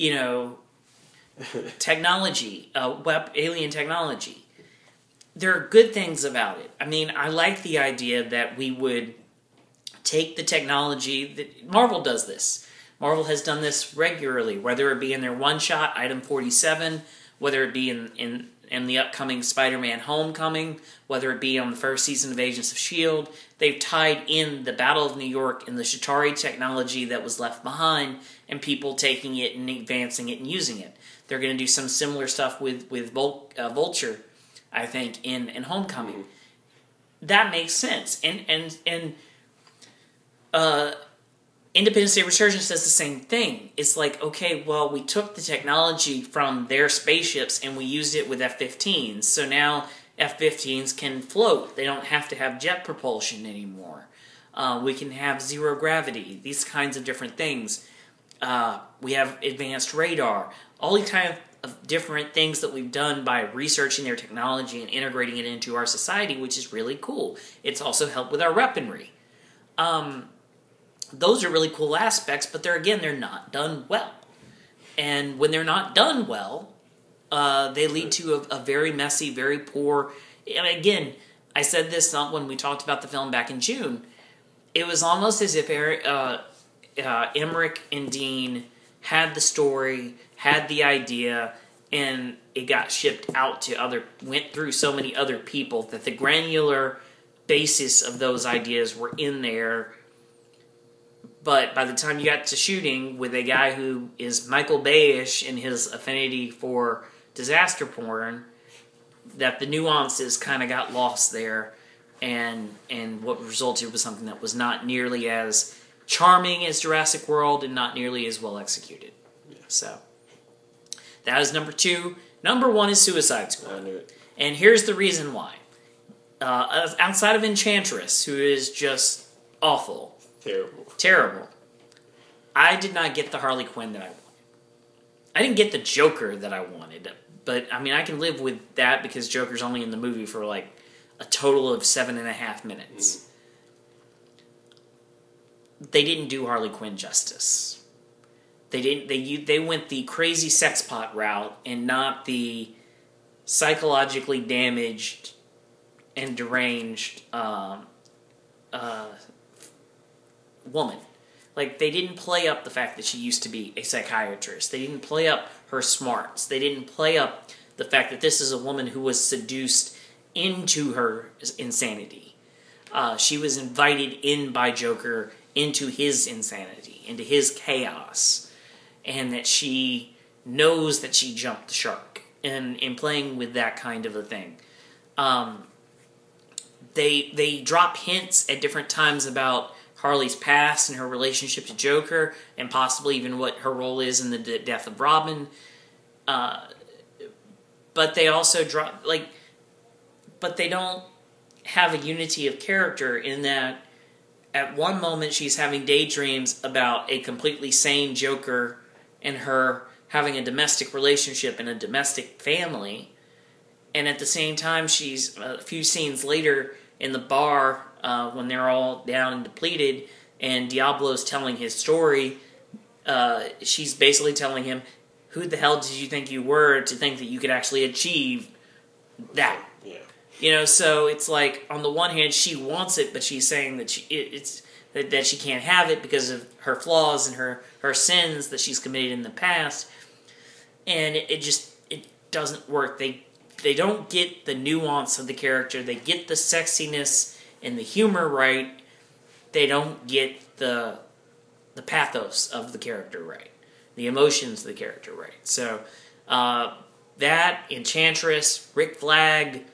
technology, alien technology. There are good things about it. I mean, I like the idea that we would take the technology that Marvel does this. Marvel has done this regularly, whether it be in their one-shot, Item 47, whether it be in the upcoming Spider-Man Homecoming, whether it be on the first season of Agents of S.H.I.E.L.D., they've tied in the Battle of New York and the Chitauri technology that was left behind and people taking it and advancing it and using it. They're going to do some similar stuff with Vulture, I think, in Homecoming. That makes sense. And Independence Day Resurgence does the same thing. It's like, okay, well, we took the technology from their spaceships and we used it with F-15s. So now F-15s can float. They don't have to have jet propulsion anymore. We can have zero gravity. These kinds of different things. We have advanced radar. All these kind of different things that we've done by researching their technology and integrating it into our society, which is really cool. It's also helped with our weaponry. Those are really cool aspects, but they're not done well. And when they're not done well, they lead to a very messy, very poor... And again, I said this when we talked about the film back in June. It was almost as if Emmerich and Dean had the story, had the idea, and it got shipped out to went through so many other people that the granular basis of those ideas were in there. But by the time you got to shooting with a guy who is Michael Bay-ish in his affinity for disaster porn, that the nuances kind of got lost there, and what resulted was something that was not nearly as charming as Jurassic World and not nearly as well executed. Yeah. So that is number 2. Number 1 is Suicide Squad. I knew it. And here's the reason why. Outside of Enchantress, who is just awful. Terrible. I did not get the Harley Quinn that I wanted. I didn't get the Joker that I wanted. But, I mean, I can live with that because Joker's only in the movie for, like, a total of 7.5 minutes. They didn't do Harley Quinn justice. They went the crazy sex pot route and not the psychologically damaged and deranged woman. Like, they didn't play up the fact that she used to be a psychiatrist. They didn't play up her smarts. They didn't play up the fact that this is a woman who was seduced into her insanity. She was invited in by Joker into his insanity, into his chaos, and that she knows that she jumped the shark, and in playing with that kind of a thing. They drop hints at different times about Harley's past and her relationship to Joker, and possibly even what her role is in the death of Robin. But they also but they don't have a unity of character in that at one moment she's having daydreams about a completely sane Joker and her having a domestic relationship and a domestic family, and at the same time she's a few scenes later in the bar when they're all down and depleted and Diablo's telling his story. She's basically telling him, who the hell did you think you were to think that you could actually achieve that? Yeah. You know, so it's like, on the one hand, she wants it, but she's saying that that she can't have it because of her flaws and her sins that she's committed in the past. And it doesn't work. They don't get the nuance of the character. They get the sexiness and the humor right. They don't get the pathos of the character right. The emotions of the character right. So, that, Enchantress, Rick Flag,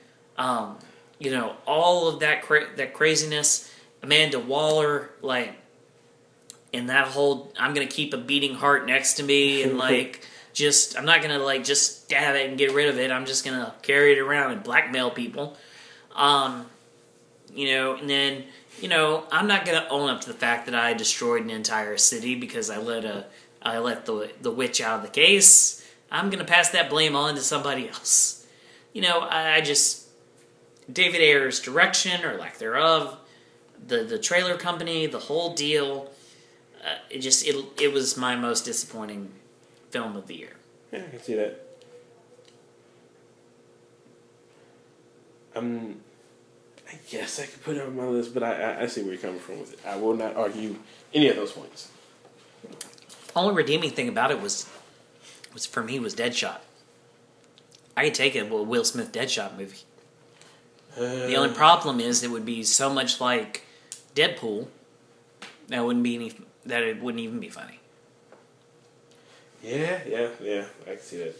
all of that craziness, Amanda Waller, like, and that whole, I'm going to keep a beating heart next to me, and, like, I'm not going to, just stab it and get rid of it. I'm just going to carry it around and blackmail people. And then, I'm not going to own up to the fact that I destroyed an entire city because I let the witch out of the case. I'm going to pass that blame on to somebody else. David Ayer's direction, or lack thereof, the trailer company, the whole deal, it was my most disappointing film of the year. Yeah, I can see that. I guess I could put it on my list, but I see where you're coming from with it. I will not argue any of those points. Only redeeming thing about it was for me was Deadshot. I could take a Will Smith Deadshot movie. The only problem is it would be so much like Deadpool that it wouldn't even be funny. Yeah, I can see that.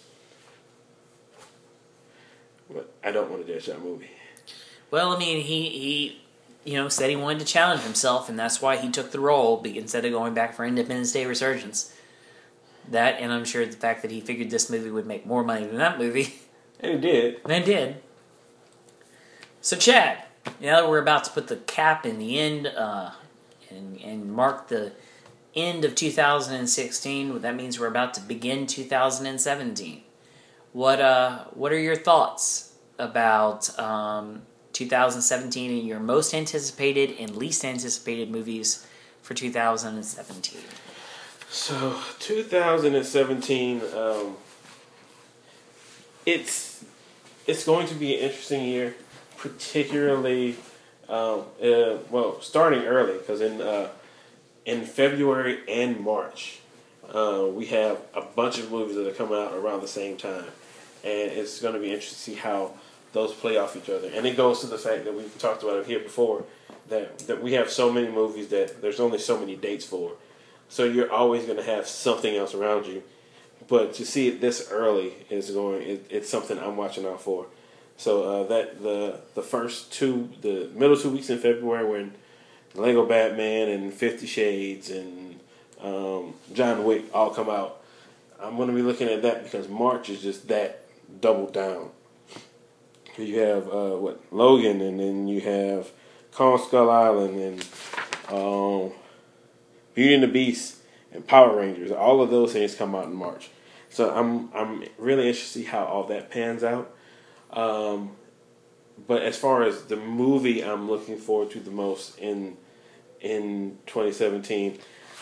But I don't want a Deadshot movie. Well, I mean, he said he wanted to challenge himself, and that's why he took the role instead of going back for Independence Day Resurgence. That, and I'm sure the fact that he figured this movie would make more money than that movie. And it did. And it did. So, Chad, now that we're about to put the cap in the end and mark the end of 2016, that means we're about to begin 2017. What are your thoughts about 2017 and your most anticipated and least anticipated movies for 2017? So 2017, it's going to be an interesting year, particularly starting early, because in February and March we have a bunch of movies that are coming out around the same time, and it's going to be interesting to see how those play off each other. And it goes to the fact that we've talked about it here before, that we have so many movies that there's only so many dates for. So you're always going to have something else around you. But to see it this early it's something I'm watching out for. So that the middle 2 weeks in February, when Lego Batman and 50 Shades and John Wick all come out, I'm going to be looking at that, because March is just that doubled down. You have Logan, and then you have Kong Skull Island, and Beauty and the Beast, and Power Rangers. All of those things come out in March. So I'm really interested to see how all that pans out. But as far as the movie I'm looking forward to the most in 2017,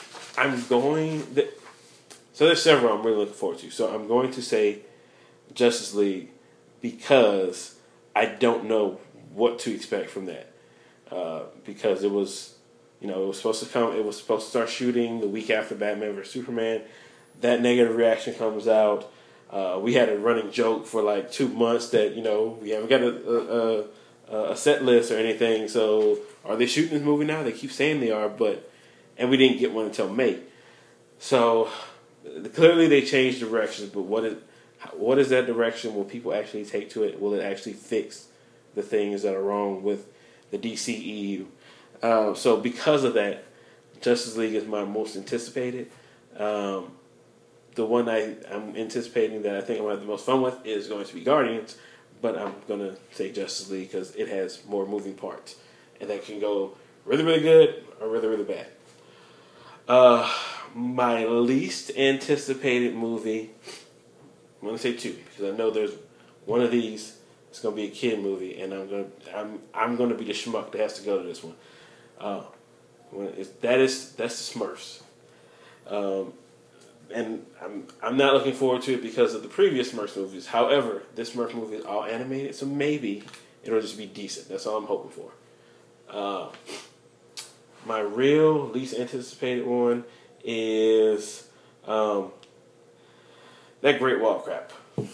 so there's several I'm really looking forward to. So I'm going to say Justice League, because I don't know what to expect from that. Because it was supposed to come. It was supposed to start shooting the week after Batman vs Superman. That negative reaction comes out. We had a running joke for like 2 months that we haven't got a set list or anything. So are they shooting this movie now? They keep saying they are, and we didn't get one until May. So clearly they changed directions. But what is that direction? Will people actually take to it? Will it actually fix the things that are wrong with the DCEU? So because of that, Justice League is my most anticipated. The one I'm anticipating that I think I'm going to have the most fun with is going to be Guardians, but I'm going to say Justice League because it has more moving parts, and that can go really, really good or really, really bad. My least anticipated movie, I'm going to say two, because I know there's one of these. It's going to be a kid movie, and I'm going to be the schmuck that has to go to this one. That's the Smurfs. And I'm not looking forward to it because of the previous Smurfs movies. However, this Smurf movie is all animated, so maybe it'll just be decent. That's all I'm hoping for. My real least anticipated one is that Great Wall crap.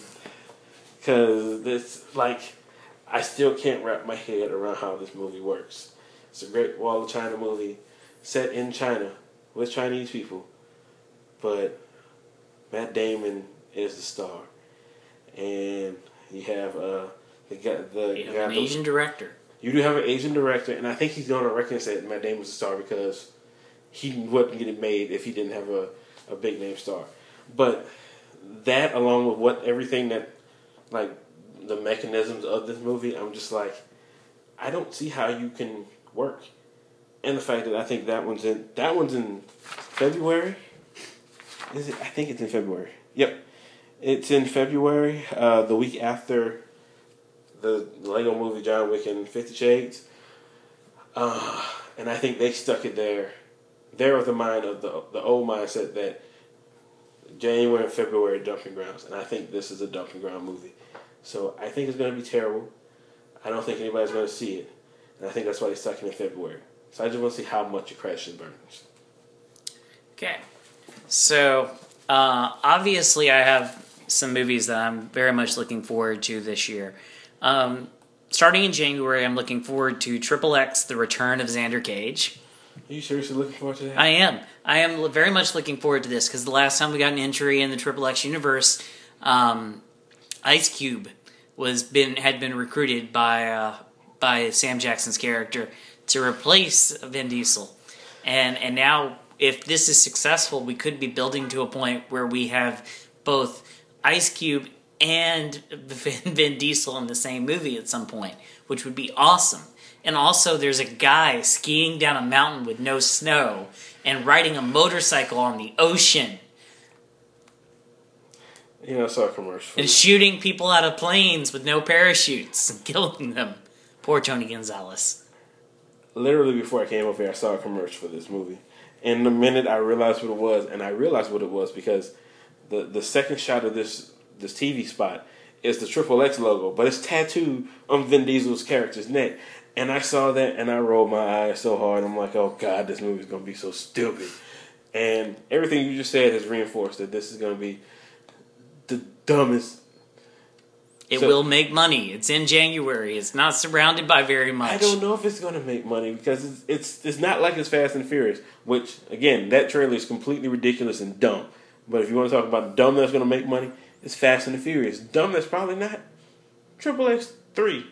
Because I still can't wrap my head around how this movie works. It's a Great Wall of China movie set in China with Chinese people, but Matt Damon is the star, and you have an Asian director. You do have an Asian director, and I think he's going to recognize that Matt Damon's the star because he wouldn't get it made if he didn't have a big name star. But that, along with everything that, like, the mechanisms of this movie, I'm just like, I don't see how you can work. And the fact that I think that one's in February. Is it? I think it's in February. Yep. It's in February, the week after the Lego movie John Wick and 50 Shades. And I think they stuck it there. They're of the mind of the old mindset that January and February are dumping grounds. And I think this is a dumping ground movie. So I think it's going to be terrible. I don't think anybody's going to see it. And I think that's why they stuck it in February. So I just want to see how much it crashes and burns. Okay. So, obviously I have some movies that I'm very much looking forward to this year. Starting in January, I'm looking forward to XXX, The Return of Xander Cage. Are you seriously looking forward to that? I am. I am very much looking forward to this, because the last time we got an entry in the XXX universe, Ice Cube had been recruited by Sam Jackson's character to replace Vin Diesel. And now, if this is successful, we could be building to a point where we have both Ice Cube and Vin Diesel in the same movie at some point, which would be awesome. And also, there's a guy skiing down a mountain with no snow and riding a motorcycle on the ocean. You know, I saw a commercial. And shooting people out of planes with no parachutes and killing them. Poor Tony Gonzalez. Literally before I came over here, I saw a commercial for this movie. And the minute I realized what it was, and I realized what it was because the second shot of this TV spot is the Triple X logo, but it's tattooed on Vin Diesel's character's neck. And I saw that, and I rolled my eyes so hard. I'm like, oh, God, this movie's going to be so stupid. And everything you just said has reinforced that this is going to be the dumbest. It will make money. It's in January. It's not surrounded by very much. I don't know if it's going to make money because it's not like it's Fast and Furious, which, again, that trailer is completely ridiculous and dumb. But if you want to talk about dumb that's going to make money, it's Fast and the Furious. Dumb that's probably not. Triple X 3.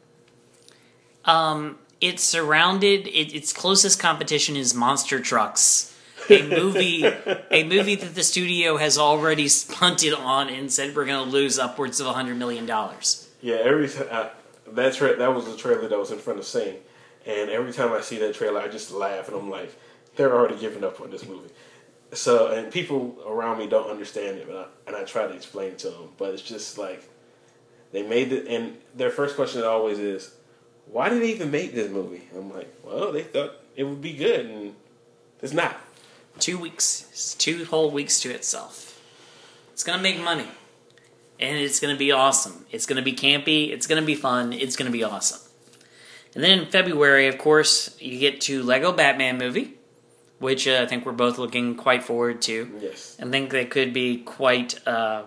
It's surrounded. Its closest competition is Monster Trucks, a movie that the studio has already punted on and said we're going to lose upwards of $100 million. Yeah, every time that was the trailer that was in front of Sing, and every time I see that trailer, I just laugh and I'm like, they're already giving up on this movie. So, and people around me don't understand it, and I try to explain it to them, but it's just like they made it, and their first question always is, why did they even make this movie? I'm like, well, they thought it would be good, and it's not. 2 weeks. It's 2 whole weeks to itself. It's going to make money. And it's going to be awesome. It's going to be campy. It's going to be fun. It's going to be awesome. And then in February, of course, you get to Lego Batman movie, which I think we're both looking quite forward to. Yes. I think they could be quite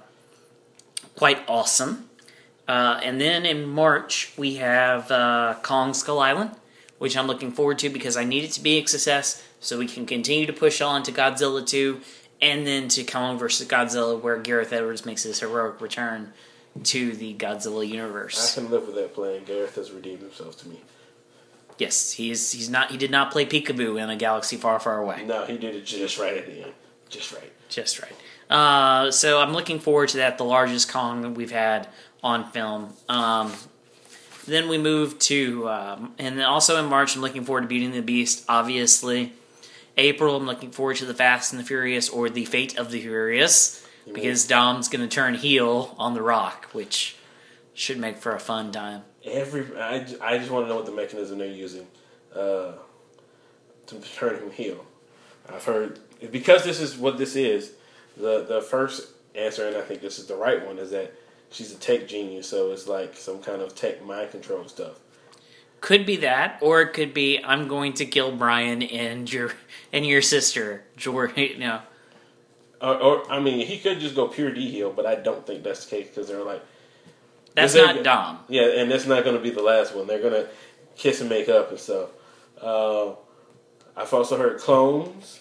awesome. And then in March, we have Kong Skull Island, which I'm looking forward to because I need it to be a success so we can continue to push on to Godzilla 2 and then to Kong vs. Godzilla, where Gareth Edwards makes his heroic return to the Godzilla universe. I can live with that plan. Gareth has redeemed himself to me. Yes, he did not play Peekaboo in A Galaxy Far, Far Away. No, he did it just right at the end. Just right. Just right. So I'm looking forward to that, the largest Kong that we've had on film. Then we move to, and also in March, I'm looking forward to Beauty and the Beast, obviously. April, I'm looking forward to The Fast and the Furious, or The Fate of the Furious, because Dom's going to turn heel on The Rock, which should make for a fun time. I just want to know what the mechanism they're using to turn him heel. I've heard, because this is what this is, the first answer, and I think this is the right one, is that she's a tech genius, so it's like some kind of tech mind control stuff. Could be that, or it could be I'm going to kill Brian and your sister, Jordan. No. Or I mean, he could just go pure D heel, but I don't think that's the case because they're like, that's not Dom. Yeah, and that's not going to be the last one. They're going to kiss and make up and stuff. I've also heard clones,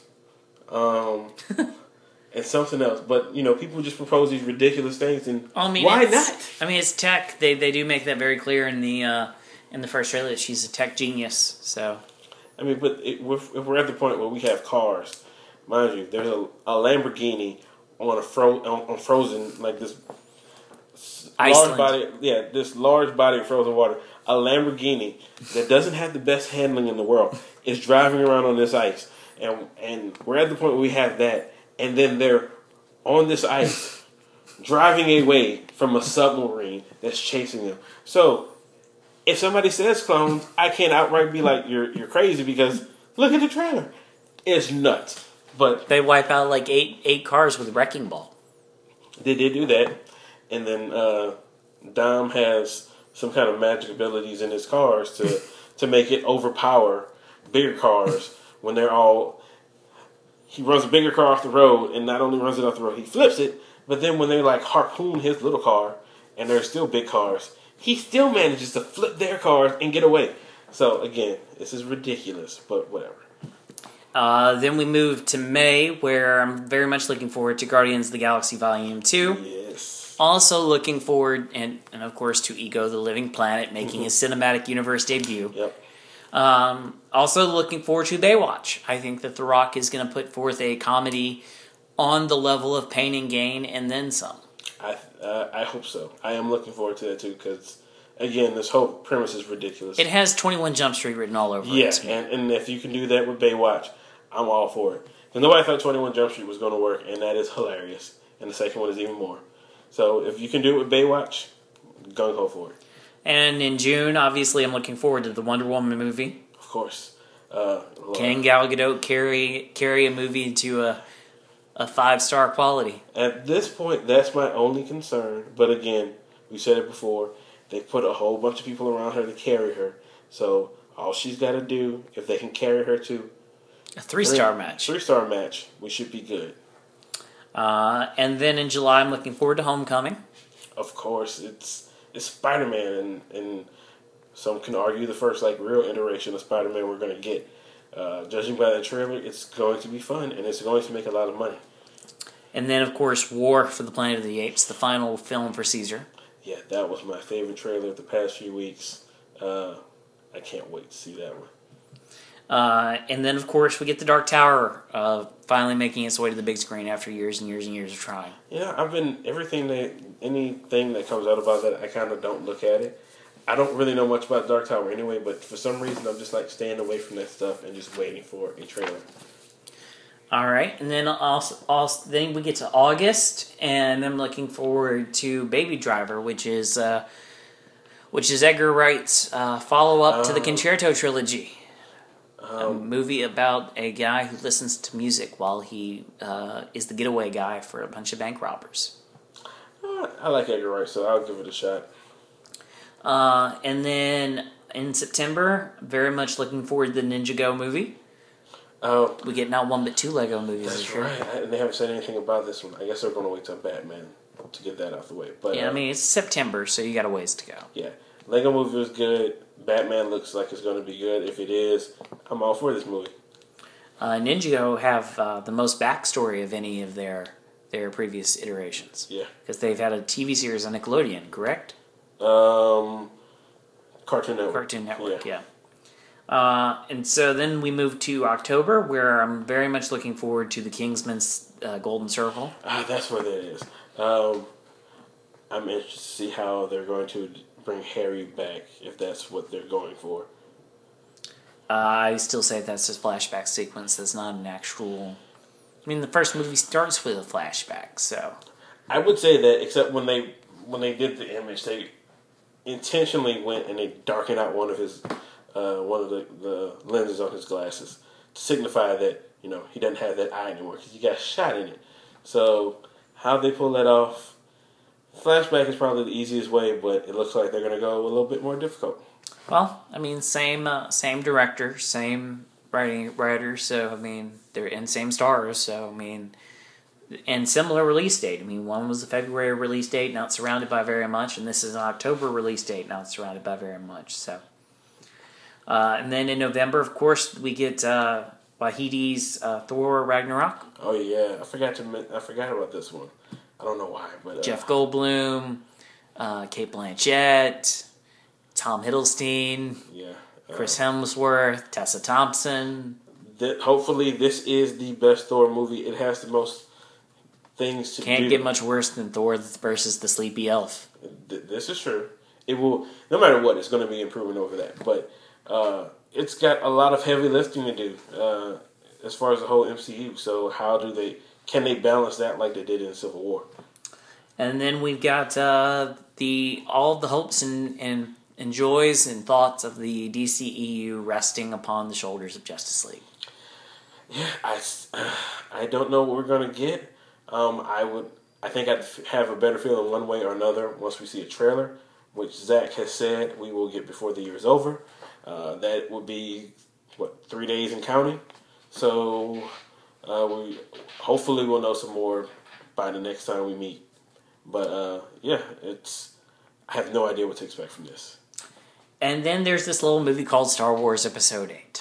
and something else. But people just propose these ridiculous things, and why not? I mean, it's tech. They do make that very clear in the first trailer that she's a tech genius. So, I mean, but if we're at the point where we have cars, mind you, there's a Lamborghini on on frozen, like this Iceland. large body, this large body of frozen water. A Lamborghini that doesn't have the best handling in the world is driving around on this ice, and we're at the point where we have that, and then they're on this ice, driving away from a submarine that's chasing them. So, if somebody says clones, I can't outright be like, you're crazy, because look at the trailer. It's nuts. But they wipe out like eight cars with a wrecking ball. They did do that. And then Dom has some kind of magic abilities in his cars to make it overpower bigger cars when they're all... He runs a bigger car off the road, and not only runs it off the road, he flips it, but then when they like harpoon his little car, and they're still big cars, he still manages to flip their cars and get away. So, again, this is ridiculous, but whatever. Then we move to May, where I'm very much looking forward to Guardians of the Galaxy Volume 2. Yes. Also looking forward, and of course, to Ego the Living Planet, making his cinematic universe debut. Yep. Also looking forward to Baywatch. I think that The Rock is going to put forth a comedy on the level of Pain and Gain and then some. I hope so. I am looking forward to that too because, again, this whole premise is ridiculous. It has 21 Jump Street written all over it. Yeah, and if you can do that with Baywatch, I'm all for it. Because nobody thought 21 Jump Street was going to work, and that is hilarious. And the second one is even more. So if you can do it with Baywatch, gung-ho for it. And in June, obviously, I'm looking forward to the Wonder Woman movie. Of course. Can Gal Gadot carry a movie to a 5-star quality? At this point, that's my only concern. But again, we said it before. They put a whole bunch of people around her to carry her. So all she's got to do, if they can carry her to a 3-star match. 3-star match, we should be good. And then in July, I'm looking forward to Homecoming. Of course, it's Spider-Man, and some can argue the first real iteration of Spider-Man we're going to get. Judging by the trailer, it's going to be fun, and it's going to make a lot of money. And then, of course, War for the Planet of the Apes, the final film for Caesar. Yeah, that was my favorite trailer of the past few weeks. I can't wait to see that one. And then, of course, we get The Dark Tower finally making its way to the big screen after years and years and years of trying. Yeah, anything that comes out about that, I kind of don't look at it. I don't really know much about Dark Tower anyway, but for some reason I'm just staying away from that stuff and just waiting for a trailer. All right, and then then we get to August, and I'm looking forward to Baby Driver, which is Edgar Wright's follow-up to the Concerto trilogy. A movie about a guy who listens to music while he is the getaway guy for a bunch of bank robbers. I like Edgar Wright, so I'll give it a shot. And then in September, very much looking forward to the Ninjago movie. We get not one but 2 Lego movies this year. That's right. And they haven't said anything about this one. I guess they're going to wait till Batman to get that out the way. But yeah, I mean, it's September, so you got a ways to go. Yeah. Lego movie was good. Batman looks like it's going to be good. If it is, I'm all for this movie. Ninjago have the most backstory of any of their previous iterations. Yeah. Because they've had a TV series on Nickelodeon, correct? Cartoon Network. Cartoon Network, yeah. And so then we move to October, where I'm very much looking forward to the Kingsman's Golden Circle. That's what that is. I'm interested to see how they're going to bring Harry back, if that's what they're going for. I still say that's a flashback sequence. That's not an actual... I mean, the first movie starts with a flashback, so... I would say that, except when they did the image, they intentionally went and they darkened out one of the lenses on his glasses to signify that, he doesn't have that eye anymore because he got shot in it. So, how they pull that off... Flashback is probably the easiest way, but it looks like they're going to go a little bit more difficult. Well, I mean, same director, same writer, so, I mean, they're in same stars, so, I mean, and similar release date. I mean, one was a February release date, not surrounded by very much, and this is an October release date, not surrounded by very much, so. And then in November, of course, we get Waititi's Thor Ragnarok. Oh, yeah. I forgot about this one. I don't know why, but... Jeff Goldblum, Cate Blanchett, Tom Hiddleston, Chris Hemsworth, Tessa Thompson. Hopefully this is the best Thor movie. It has the most things to do. Can't get much worse than Thor versus the Sleepy Elf. This is true. It will, no matter what, it's going to be improving over that. But it's got a lot of heavy lifting to do as far as the whole MCU. So can they balance that like they did in Civil War? And then we've got all of the hopes and joys and thoughts of the DCEU resting upon the shoulders of Justice League. Yeah, I don't know what we're gonna get. I think I'd have a better feeling one way or another once we see a trailer, which Zach has said we will get before the year is over. That would be 3 days and counting. So. Hopefully we'll know some more by the next time we meet. But I have no idea what to expect from this. And then there's this little movie called Star Wars Episode 8.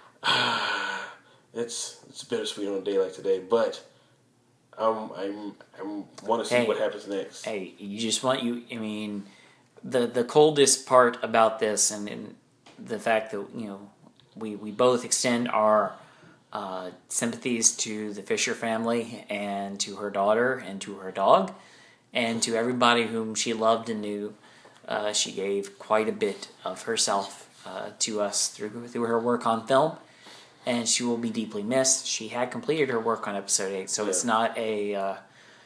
It's bittersweet on a day like today, but I want to see what happens next. Hey, you just want I mean, the coldest part about this, and the fact that we both extend our sympathies to the Fisher family and to her daughter and to her dog and to everybody whom she loved and knew. She gave quite a bit of herself to us through her work on film, and she will be deeply missed. She had completed her work on episode 8, so it's not a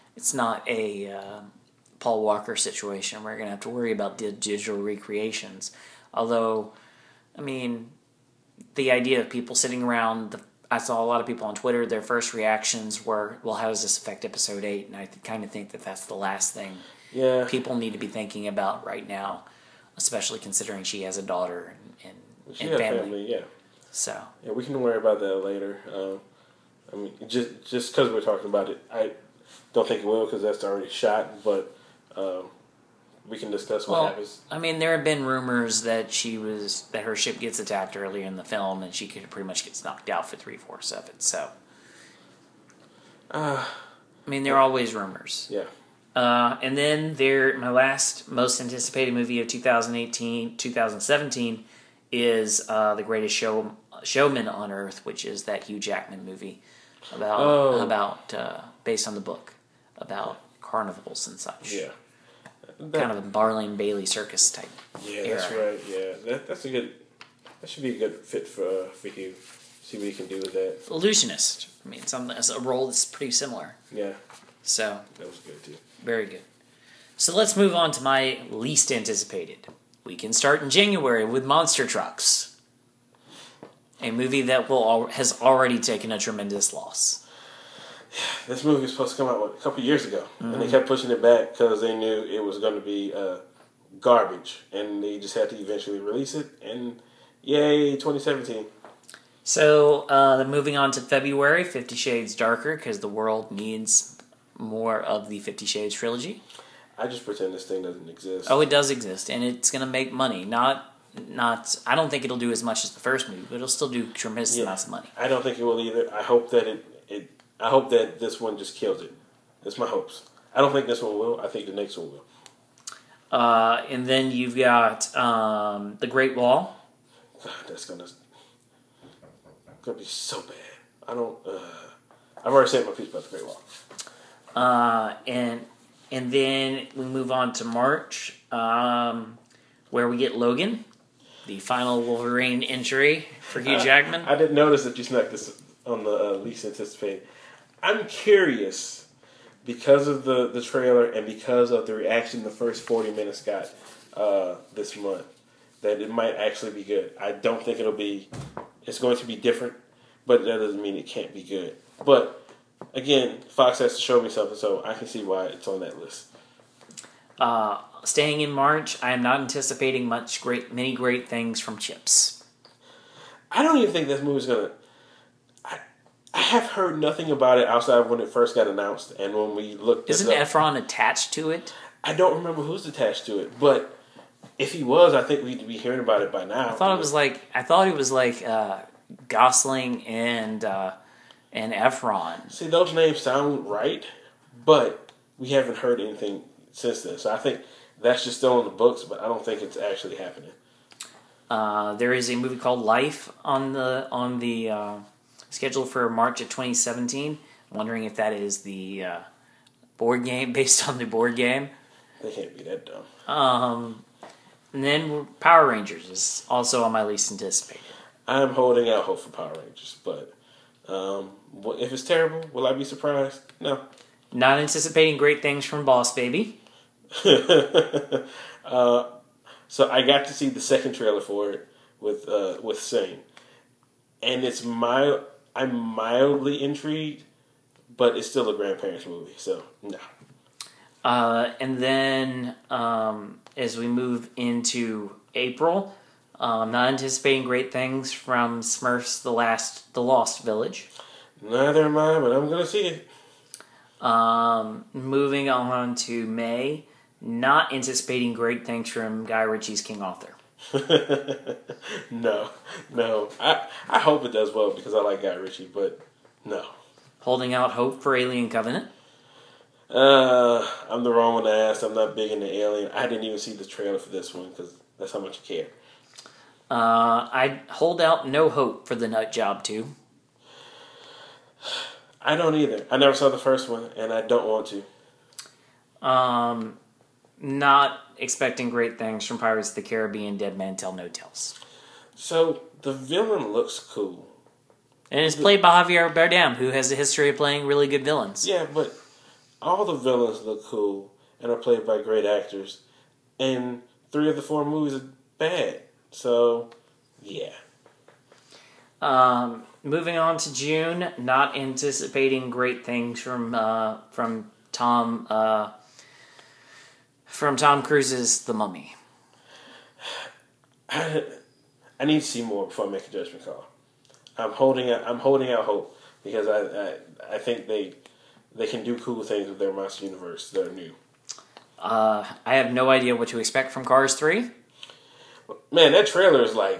Paul Walker situation. We're going to have to worry about digital recreations. Although, I mean, the idea of people sitting around, I saw a lot of people on Twitter, their first reactions were, well, how does this affect episode 8? And I kind of think that that's the last thing people need to be thinking about right now, especially considering she has a daughter and family. Yeah. So. Yeah, we can worry about that later. I mean, just because we're talking about it, I don't think it will because that's already shot, but we can discuss what happens. I mean, there have been rumors that her ship gets attacked earlier in the film, and she could pretty much gets knocked out for 3/4 of it. So, I mean, there are always rumors. Yeah. And then my last most anticipated movie of 2017 is The Greatest Showman on Earth, which is that Hugh Jackman movie about based on the book about carnivals and such. Yeah. Kind of a Barling Bailey circus type. Yeah, that's right. Yeah, that should be a good fit for Hugh. See what he can do with that. Illusionist. I mean, it's a role that's pretty similar. Yeah. So that was good too. Very good. So let's move on to my least anticipated. We can start in January with Monster Trucks, a movie that has already taken a tremendous loss. This movie was supposed to come out a couple years ago, and they kept pushing it back because they knew it was going to be garbage, and they just had to eventually release it. And yay, 2017. So moving on to February, 50 Shades Darker, because the world needs more of the 50 Shades trilogy. I just pretend this thing doesn't exist. Oh, it does exist, and it's going to make money. I don't think it'll do as much as the first movie, but it'll still do tremendous amounts of money. I don't think it will either. I hope that I hope that this one just kills it. That's my hopes. I don't think this one will. I think the next one will. And then you've got The Great Wall. God, that's gonna be so bad. I've already said my piece about The Great Wall. And then we move on to March, where we get Logan, the final Wolverine entry for Hugh Jackman. I didn't notice that you snuck this on the least anticipated. I'm curious, because of the trailer and because of the reaction the first 40 minutes got this month, that it might actually be good. I don't think it's going to be different, but that doesn't mean it can't be good. But again, Fox has to show me something, so I can see why it's on that list. Staying in March, I am not anticipating many great things from Chips. I don't even think this movie's gonna. I have heard nothing about it outside of when it first got announced, and when we looked. Isn't Efron attached to it? I don't remember who's attached to it, but if he was, I think we'd be hearing about it by now. I thought it was like Gosling and Efron. See, those names sound right, but we haven't heard anything since then. So I think that's just still in the books, but I don't think it's actually happening. There is a movie called Life on the schedule for March of 2017. I'm wondering if that is the board game based on the board game. They can't be that dumb. And then Power Rangers is also on my least anticipated. I'm holding out hope for Power Rangers, but if it's terrible, will I be surprised? No. Not anticipating great things from Boss Baby. So I got to see the second trailer for it with Sing, and I'm mildly intrigued, but it's still a grandparents movie, so no. And then as we move into April, not anticipating great things from Smurfs: The Lost Village. Neither am I, but I'm gonna see it. Moving on to May, not anticipating great things from Guy Ritchie's King Arthur. No. I hope it does well because I like Guy Ritchie, but no. Holding out hope for Alien Covenant. I'm the wrong one to ask. I'm not big into Alien. I didn't even see the trailer for this one because that's how much I care. I hold out no hope for the Nut Job 2. I don't either. I never saw the first one, and I don't want to. Not expecting great things from Pirates of the Caribbean, Dead Man Tell No Tales. So, the villain looks cool. And it's played by Javier Bardem, who has a history of playing really good villains. Yeah, but all the villains look cool and are played by great actors. And 3 of the 4 movies are bad. So, yeah. Moving on to June, not anticipating great things from Tom Cruise's The Mummy. I need to see more before I make a judgment call. I'm holding out hope because I think they can do cool things with their monster universe that are new. I have no idea what to expect from Cars 3. Man, that trailer is like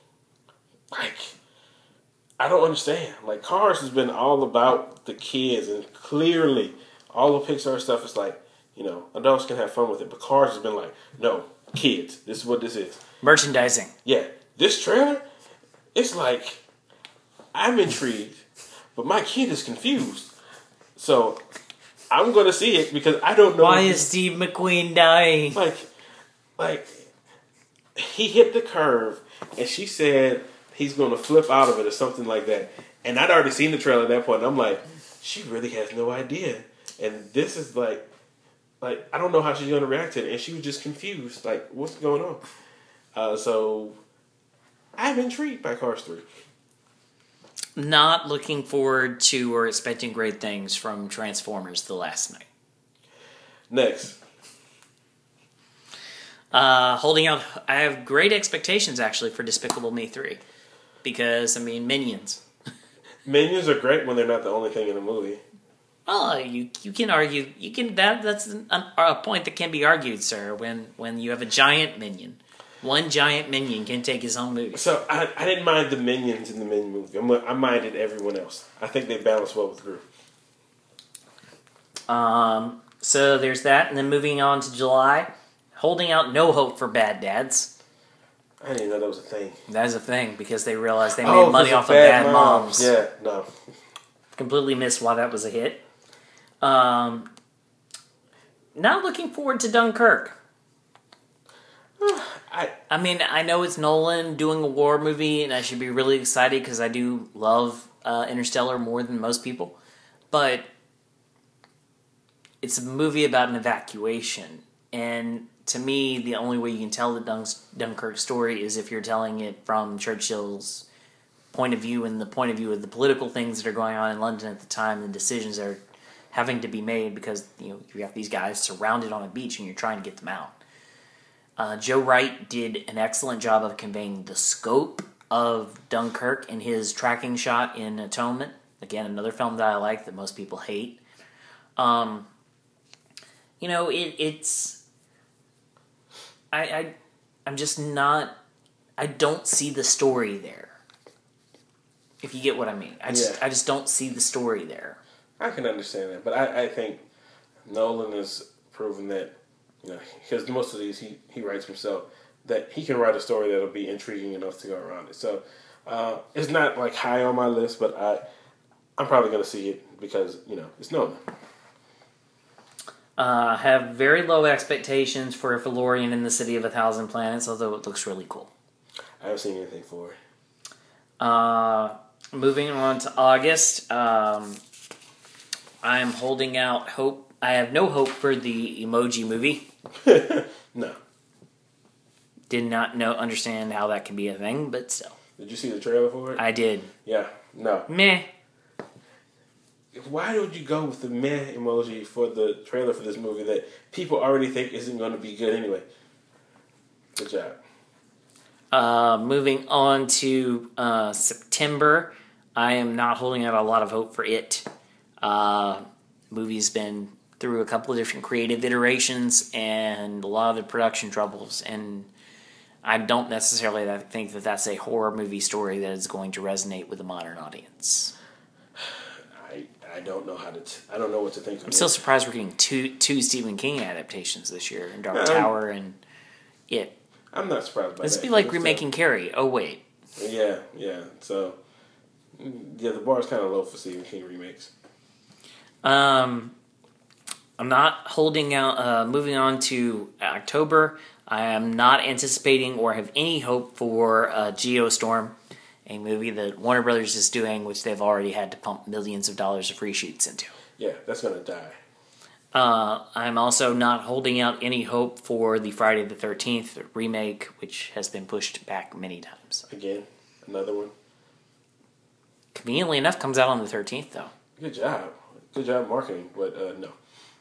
I don't understand. Like, Cars has been all about the kids, and clearly all the Pixar stuff is like, adults can have fun with it, but Cars has been like, no, kids, this is what this is. Merchandising. Yeah, this trailer, it's like, I'm intrigued, but my kid is confused. So, I'm going to see it because I don't know. Why is Steve McQueen dying? Like, he hit the curve, and she said he's going to flip out of it or something like that. And I'd already seen the trailer at that point, and I'm like, she really has no idea. And this is like I don't know how she's going to react to it. And she was just confused. Like, what's going on? So, I'm intrigued by Cars 3. Not looking forward to or expecting great things from Transformers The Last Night. Next. Holding out, I have great expectations actually for Despicable Me 3. Because, Minions. Minions are great when they're not the only thing in the movie. Oh, you can argue, that's a point that can be argued, sir, when you have a giant minion. One giant minion can take his own movie. So, I didn't mind the Minions in the Minion movie. I minded everyone else. I think they balance well with the group. So there's that, and then moving on to July, holding out no hope for Bad Dads. I didn't even know that was a thing. That is a thing, because they realized they made money off of Bad Moms. Yeah, no. Completely missed why that was a hit. Not looking forward to Dunkirk. I know it's Nolan doing a war movie, and I should be really excited because I do love Interstellar more than most people. But it's a movie about an evacuation, and to me, the only way you can tell the Dunkirk story is if you're telling it from Churchill's point of view and the point of view of the political things that are going on in London at the time, and decisions that are having to be made because you have these guys surrounded on a beach and you're trying to get them out. Joe Wright did an excellent job of conveying the scope of Dunkirk in his tracking shot in Atonement. Again, another film that I like that most people hate. It's... I'm just not... I don't see the story there. If you get what I mean. I just don't see the story there. I can understand that. But I think Nolan has proven that, because most of these he writes himself, that he can write a story that'll be intriguing enough to go around it. So it's not like high on my list, but I'm probably going to see it because, it's Nolan. Have very low expectations for a Valorian in the City of a Thousand Planets, although it looks really cool. I haven't seen anything for it. Moving on to August, I'm holding out hope. I have no hope for the Emoji Movie. No. Did not understand how that can be a thing, but still. Did you see the trailer for it? I did. Yeah. No. Meh. Why would you go with the meh emoji for the trailer for this movie that people already think isn't going to be good anyway? Good job. Moving on to September, I am not holding out a lot of hope for it. Movie's been through a couple of different creative iterations and a lot of the production troubles, and I don't necessarily think that that's a horror movie story that is going to resonate with a modern audience. I don't know I don't know what to think of it. I'm still surprised we're getting two Stephen King adaptations this year, in Dark Tower and It. I'm not surprised by This that. would be like remaking Carrie. Oh, wait. Yeah. So, yeah, the bar is kind of low for Stephen King remakes. I'm not holding out. Moving on to October, I am not anticipating or have any hope for Geostorm, a movie that Warner Brothers is doing, which they've already had to pump millions of dollars of reshoots into. Yeah, that's gonna die. I'm also not holding out any hope for the Friday the 13th remake, which has been pushed back many times. Again, another one. Conveniently enough, comes out on the 13th, though. Good job marketing, but no.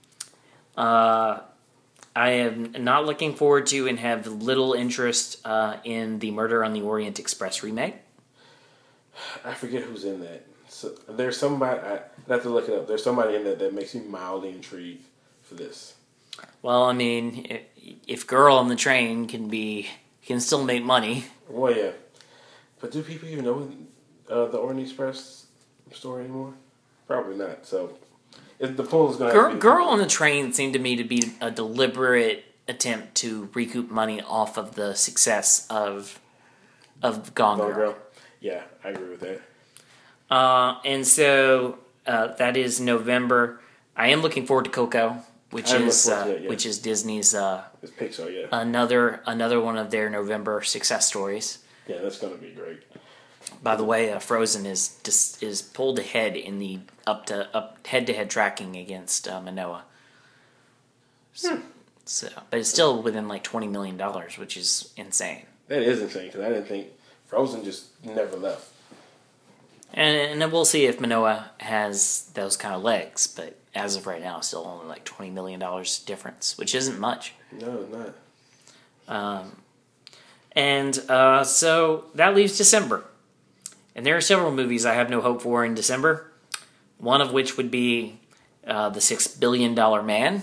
I am not looking forward to and have little interest in the Murder on the Orient Express remake. I forget who's in that. So, there's somebody, I have to look it up. There's somebody in that makes me mildly intrigued for this. Well, I mean, if Girl on the Train can still make money. Well, yeah. But do people even know the Orient Express story anymore? Probably not. So, if the poll is going to Girl on the Train seemed to me to be a deliberate attempt to recoup money off of the success of Gone Girl. Yeah, I agree with that. And so that is November. I am looking forward to Coco, which is Disney's it's Pixar, yeah. another one of their November success stories. Yeah, that's going to be great. By the way, Frozen is pulled ahead in the up head-to-head tracking against Manoa. So, but it's still within like $20 million, which is insane. That is insane because I didn't think Frozen just never left. And then we'll see if Manoa has those kind of legs, but as of right now, it's still only like $20 million difference, which isn't much. No, it's not. And so that leaves December. And there are several movies I have no hope for in December, one of which would be The $6 Billion Man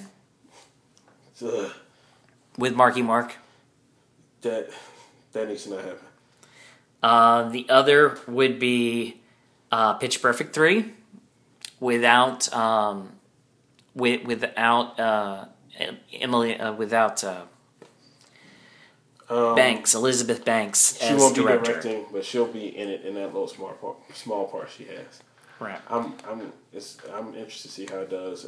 with Marky Mark. That needs to not happen. The other would be Pitch Perfect 3 without Emily without Banks, Elizabeth Banks as she won't director. be directing, but she'll be in it in that little small part she has. Right. I'm interested to see how it does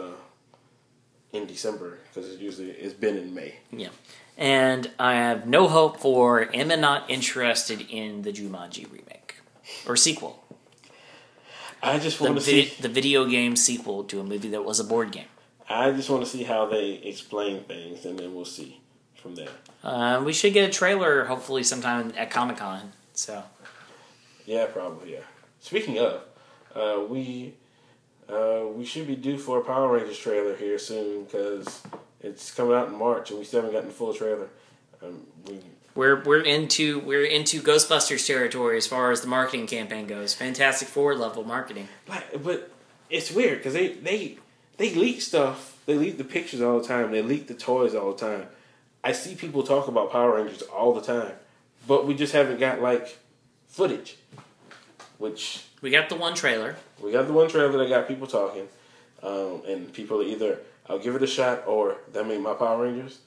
in December because it's been in May. Yeah. And I have no hope for, am not interested in the Jumanji remake or sequel. I just want to see the video game sequel to a movie that was a board game. I just want to see how they explain things, and then we'll see from there. We should get a trailer hopefully sometime at Comic-Con. So. Yeah, probably. Yeah. Speaking of, we should be due for a Power Rangers trailer here soon because it's coming out in March, and we still haven't gotten the full trailer. We're into Ghostbusters territory as far as the marketing campaign goes. Fantastic Four level marketing. But it's weird because they leak stuff. They leak the pictures all the time. They leak the toys all the time. I see people talk about Power Rangers all the time, but we just haven't got footage. Which we got the one trailer. We got the one trailer that got people talking, and people are either I'll give it a shot or that made my Power Rangers.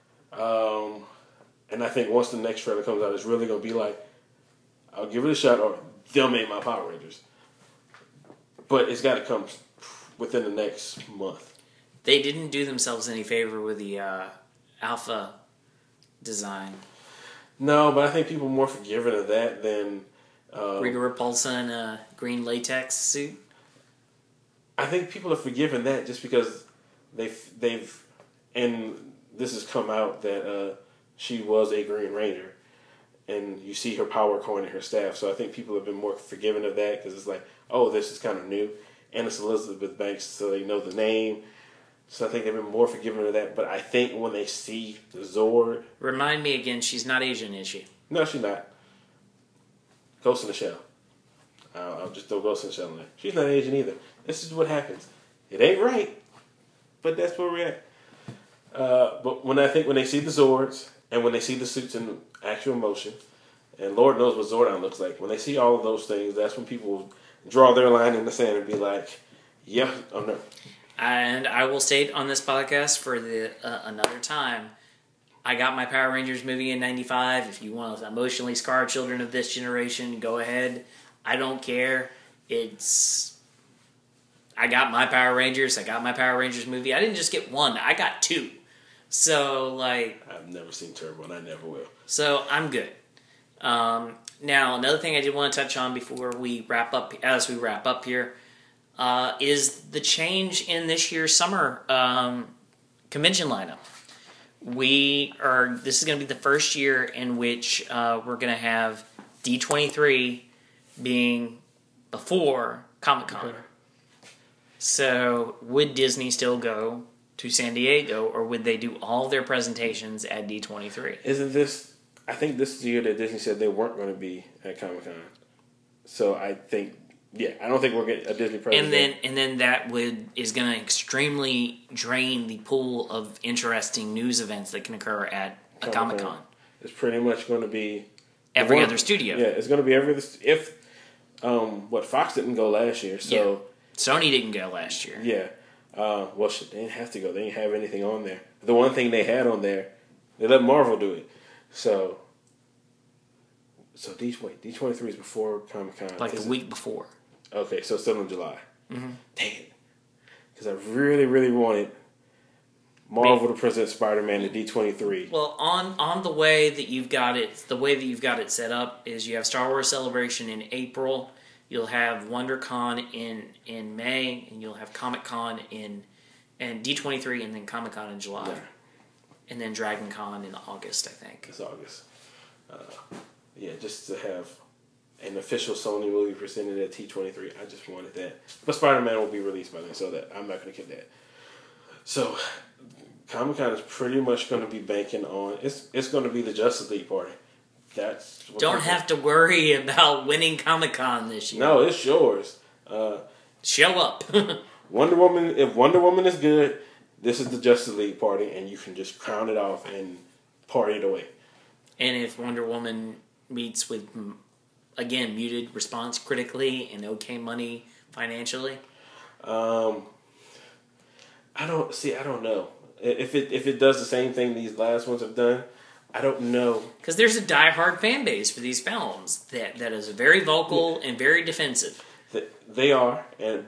And I think once the next trailer comes out, it's really gonna be I'll give it a shot or they'll make my Power Rangers. But it's got to come within the next month. They didn't do themselves any favor with the Alpha design. No, but I think people are more forgiving of that than Rita Repulsa in a green latex suit. I think people are forgiving that just because they've and this has come out that she was a Green Ranger, and you see her power coin in her staff. So I think people have been more forgiving of that because it's oh, this is kind of new, and it's Elizabeth Banks, so they know the name. So I think they've been more forgiving of that. But I think when they see the Zord, remind me again, she's not Asian, is she? No, she's not. Ghost in the Shell. I'll just throw Ghost in the Shell in there. She's not Asian either. This is what happens. It ain't right, but that's where we're at. But when they see the Zords and when they see the suits in actual motion, and Lord knows what Zordon looks like, when they see all of those things, that's when people draw their line in the sand and be like, yeah, oh no. And I will state on this podcast for the another time, I got my Power Rangers movie in 95. If you want to emotionally scar children of this generation, go ahead. I don't care. I got my Power Rangers. I got my Power Rangers movie. I didn't just get one. I got two. So, like... I've never seen Turbo, and I never will. So, I'm good. Now, another thing I did want to touch on before we wrap up, as we wrap up here, is the change in this year's summer convention lineup. This is going to be the first year in which we're going to have D23 being before Comic-Con. Okay. So, would Disney still go to San Diego, or would they do all their presentations at D23? Isn't this... I think this is the year that Disney said they weren't going to be at Comic-Con. So, I think... Yeah, I don't think we're getting a Disney presentation. And then that is going to extremely drain the pool of interesting news events that can occur at a Comic-Con. It's pretty much going to be... Every other studio. Yeah, it's going to be every other... If... Fox didn't go last year, so... Yeah. Sony didn't go last year. Yeah. They didn't have to go. They didn't have anything on there. The one thing they had on there, they let Marvel do it. So D23 is before Comic-Con. Like the week before. Okay, so still in July. Mm-hmm. Dang it. Because I really, really wanted Marvel to present Spider-Man at D23. Well, on the way that you've got it set up is you have Star Wars Celebration in April. You'll have WonderCon in May, and you'll have Comic-Con and D23, and then Comic-Con in July. Yeah. And then Dragon Con in August, I think. It's August. Just to have an official Sony movie presented at T23. I just wanted that. But Spider-Man will be released by then, so that I'm not going to get that. So, Comic-Con is pretty much going to be banking on... It's going to be the Justice League party. That's what Don't have to worry about winning Comic-Con this year. No, it's yours. Show up. Wonder Woman. If Wonder Woman is good, this is the Justice League party, and you can just crown it off and party it away. And if Wonder Woman meets with, again, muted response critically and okay money financially, I don't know if it does the same thing these last ones have done. I don't know. Because there's a diehard fan base for these films that is very vocal and very defensive. They are, I've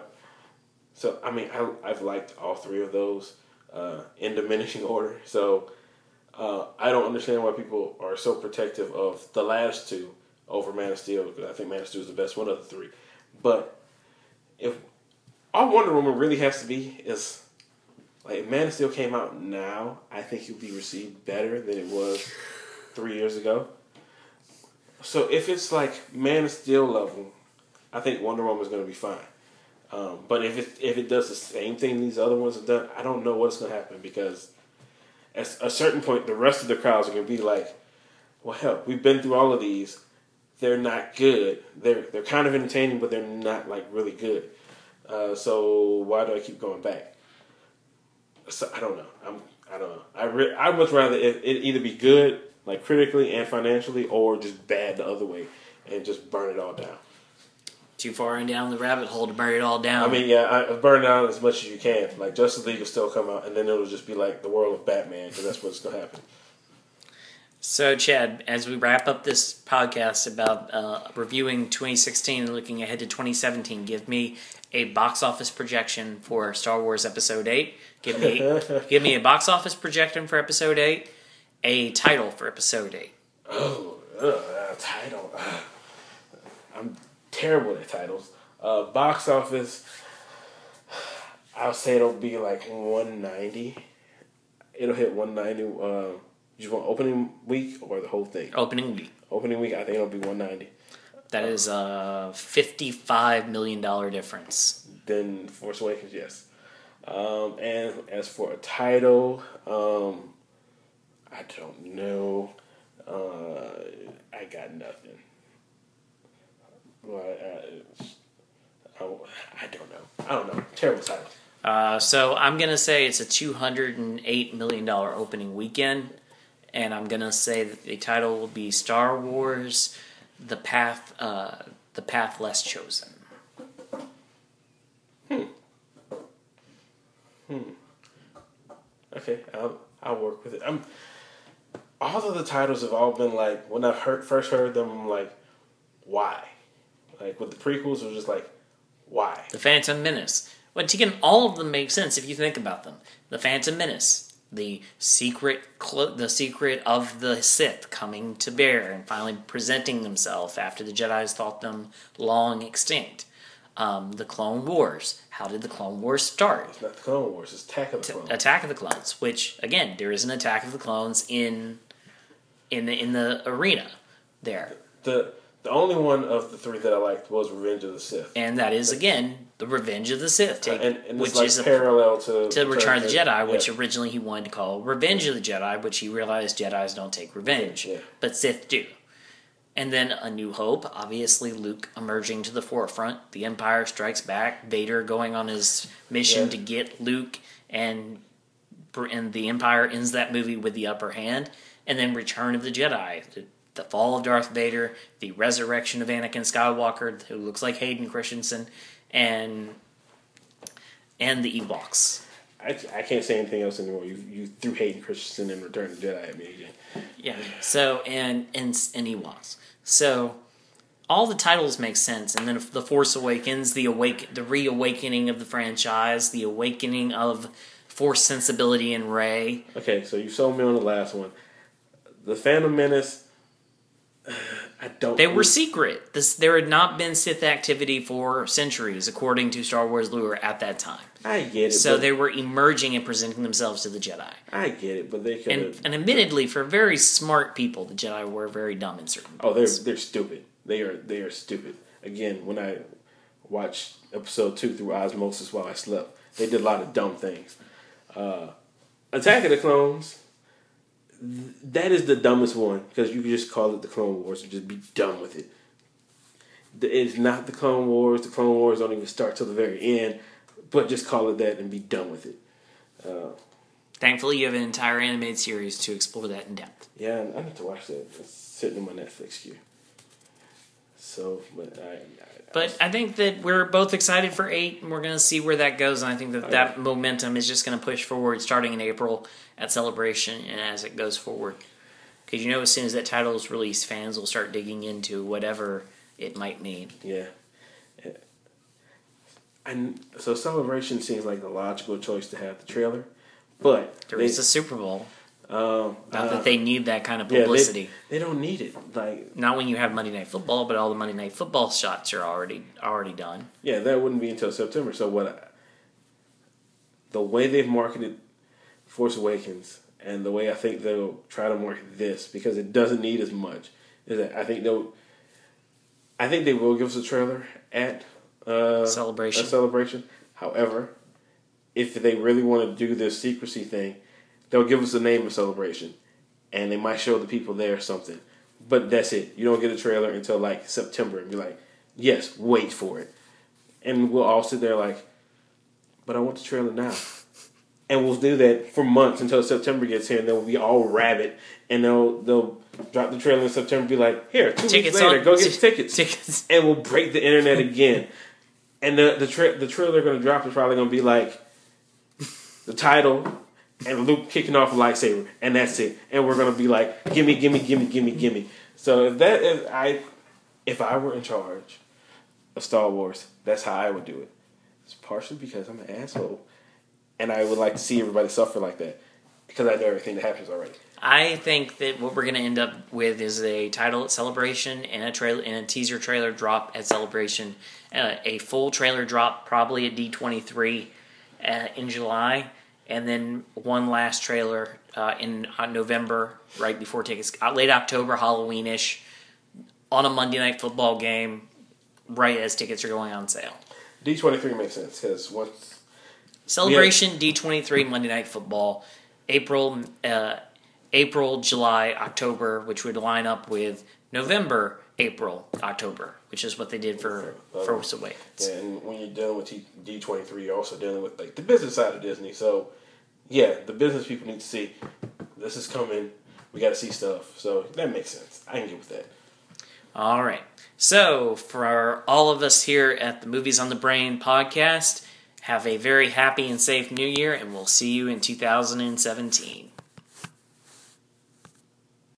liked all three of those in diminishing order. So I don't understand why people are so protective of the last two over Man of Steel, because I think Man of Steel is the best one of the three. But if all Wonder Woman really has to be is... Like, if Man of Steel came out now, I think it would be received better than it was 3 years ago. So if it's like Man of Steel level, I think Wonder Woman is going to be fine. But if it does the same thing these other ones have done, I don't know what's going to happen, because at a certain point, the rest of the crowds are going to be like, well, hell, we've been through all of these. They're not good. They're kind of entertaining, but they're not, like, really good. So why do I keep going back? So I don't know. I don't know. I'd much rather it either be good, like critically and financially, or just bad the other way and just burn it all down. Too far in down the rabbit hole to burn it all down. I mean, burn it down as much as you can. Like, Justice League will still come out, and then it'll just be like the world of Batman, because that's what's going to happen. So, Chad, as we wrap up this podcast about reviewing 2016 and looking ahead to 2017, give me a box office projection for Star Wars Episode 8. Give me a box office projection for Episode 8, a title for Episode 8. Title. I'm terrible at titles. Box office, I'll say it'll be like 190. It'll hit 190. You want opening week or the whole thing? Opening week. Opening week, I think it'll be 190. That is a $55 million difference. Then Force Awakens, yes. And as for a title, I don't know. I got nothing. Well, I don't know. Terrible title. So I'm going to say it's a $208 million opening weekend. And I'm going to say that the title will be Star Wars, The Path Less Chosen. Okay, I'll work with it. all of the titles have all been like, when I first heard them, I'm like, why? Like with the prequels, it was just like, why? The Phantom Menace. But again, all of them make sense if you think about them. The Phantom Menace, the secret of the Sith coming to bear and finally presenting themselves after the Jedi's thought them long extinct. The Clone Wars. How did the Clone Wars start? It's not the Clone Wars. It's Attack of the Clones. Attack of the Clones, which again, there is an Attack of the Clones in the arena there. The only one of the three that I liked was Revenge of the Sith, and that is again the Revenge of the Sith, and which it's like is parallel to Return of the Jedi, which yeah. originally he wanted to call Revenge of the Jedi, which he realized Jedis don't take revenge, Yeah. but Sith do. And then A New Hope, obviously Luke emerging to the forefront. The Empire Strikes Back, Vader going on his mission to get Luke, and the Empire ends that movie with the upper hand. And then Return of the Jedi, the fall of Darth Vader, the resurrection of Anakin Skywalker, who looks like Hayden Christensen, and the Ewoks. I can't say anything else anymore. You threw Hayden Christensen and Return of the Jedi at me again. Yeah. So and Ewoks. So all the titles make sense, and then The Force Awakens, the reawakening of the franchise, the awakening of Force sensibility in Rey. Okay, so you sold me on the last one. The Phantom Menace. They were secret. There had not been Sith activity for centuries, according to Star Wars lore at that time. I get it. So they were emerging and presenting themselves to the Jedi. I get it, but they could. And admittedly, for very smart people, the Jedi were very dumb in certain points. They're stupid. They are stupid. Again, when I watched Episode 2 through osmosis while I slept, they did a lot of dumb things. Attack of the Clones. That is the dumbest one, because you can just call it the Clone Wars and just be done with it. It's not the Clone Wars. The Clone Wars don't even start till the very end, but just call it that and be done with it. Thankfully, you have an entire animated series to explore that in depth. Yeah, I need to watch that. It's sitting in my Netflix queue. So, but I think that we're both excited for 8, and we're going to see where that goes. And I think that momentum is just going to push forward starting in April at Celebration and as it goes forward. Because as soon as that title is released, fans will start digging into whatever it might mean. Yeah. And so Celebration seems like the logical choice to have the trailer. But there is a Super Bowl. Not that they need that kind of publicity. They don't need it. Not when you have Monday Night Football, but all the Monday Night Football shots are already done. Yeah, that wouldn't be until September. So the way they've marketed Force Awakens and the way I think they'll try to market this, because it doesn't need as much, is that I think they will give us a trailer at Celebration. However, if they really want to do this secrecy thing, they'll give us the name of Celebration, and they might show the people there something. But that's it. You don't get a trailer until September and be like, yes, wait for it. And we'll all sit there but I want the trailer now. And we'll do that for months until September gets here, and they'll be all rabid, and they'll drop the trailer in September and be like, here, 2 weeks later, go get tickets. And we'll break the internet again. And the trailer they're going to drop is probably going to be the title and Luke kicking off a lightsaber, and that's it. And we're going to be like, gimme, gimme, gimme, gimme, gimme. So if I were in charge of Star Wars, that's how I would do it. It's partially because I'm an asshole, and I would like to see everybody suffer like that, because I know everything that happens already. I think that what we're going to end up with is a title at Celebration and a teaser trailer drop at Celebration, a full trailer drop probably at D23 in July, and then one last trailer in November, right before tickets, late October, Halloween-ish, on a Monday Night Football game, right as tickets are going on sale. D23 makes sense, because once... Celebration, D23, Monday Night Football, April, July, October, which would line up with November, April, October, which is what they did for Force Awakens. Yeah, and when you're dealing with D23, you're also dealing with the business side of Disney. So, yeah, the business people need to see this is coming. We got to see stuff. So that makes sense. I can get with that. All right. So for all of us here at the Movies on the Brain podcast, have a very happy and safe New Year, and we'll see you in 2017.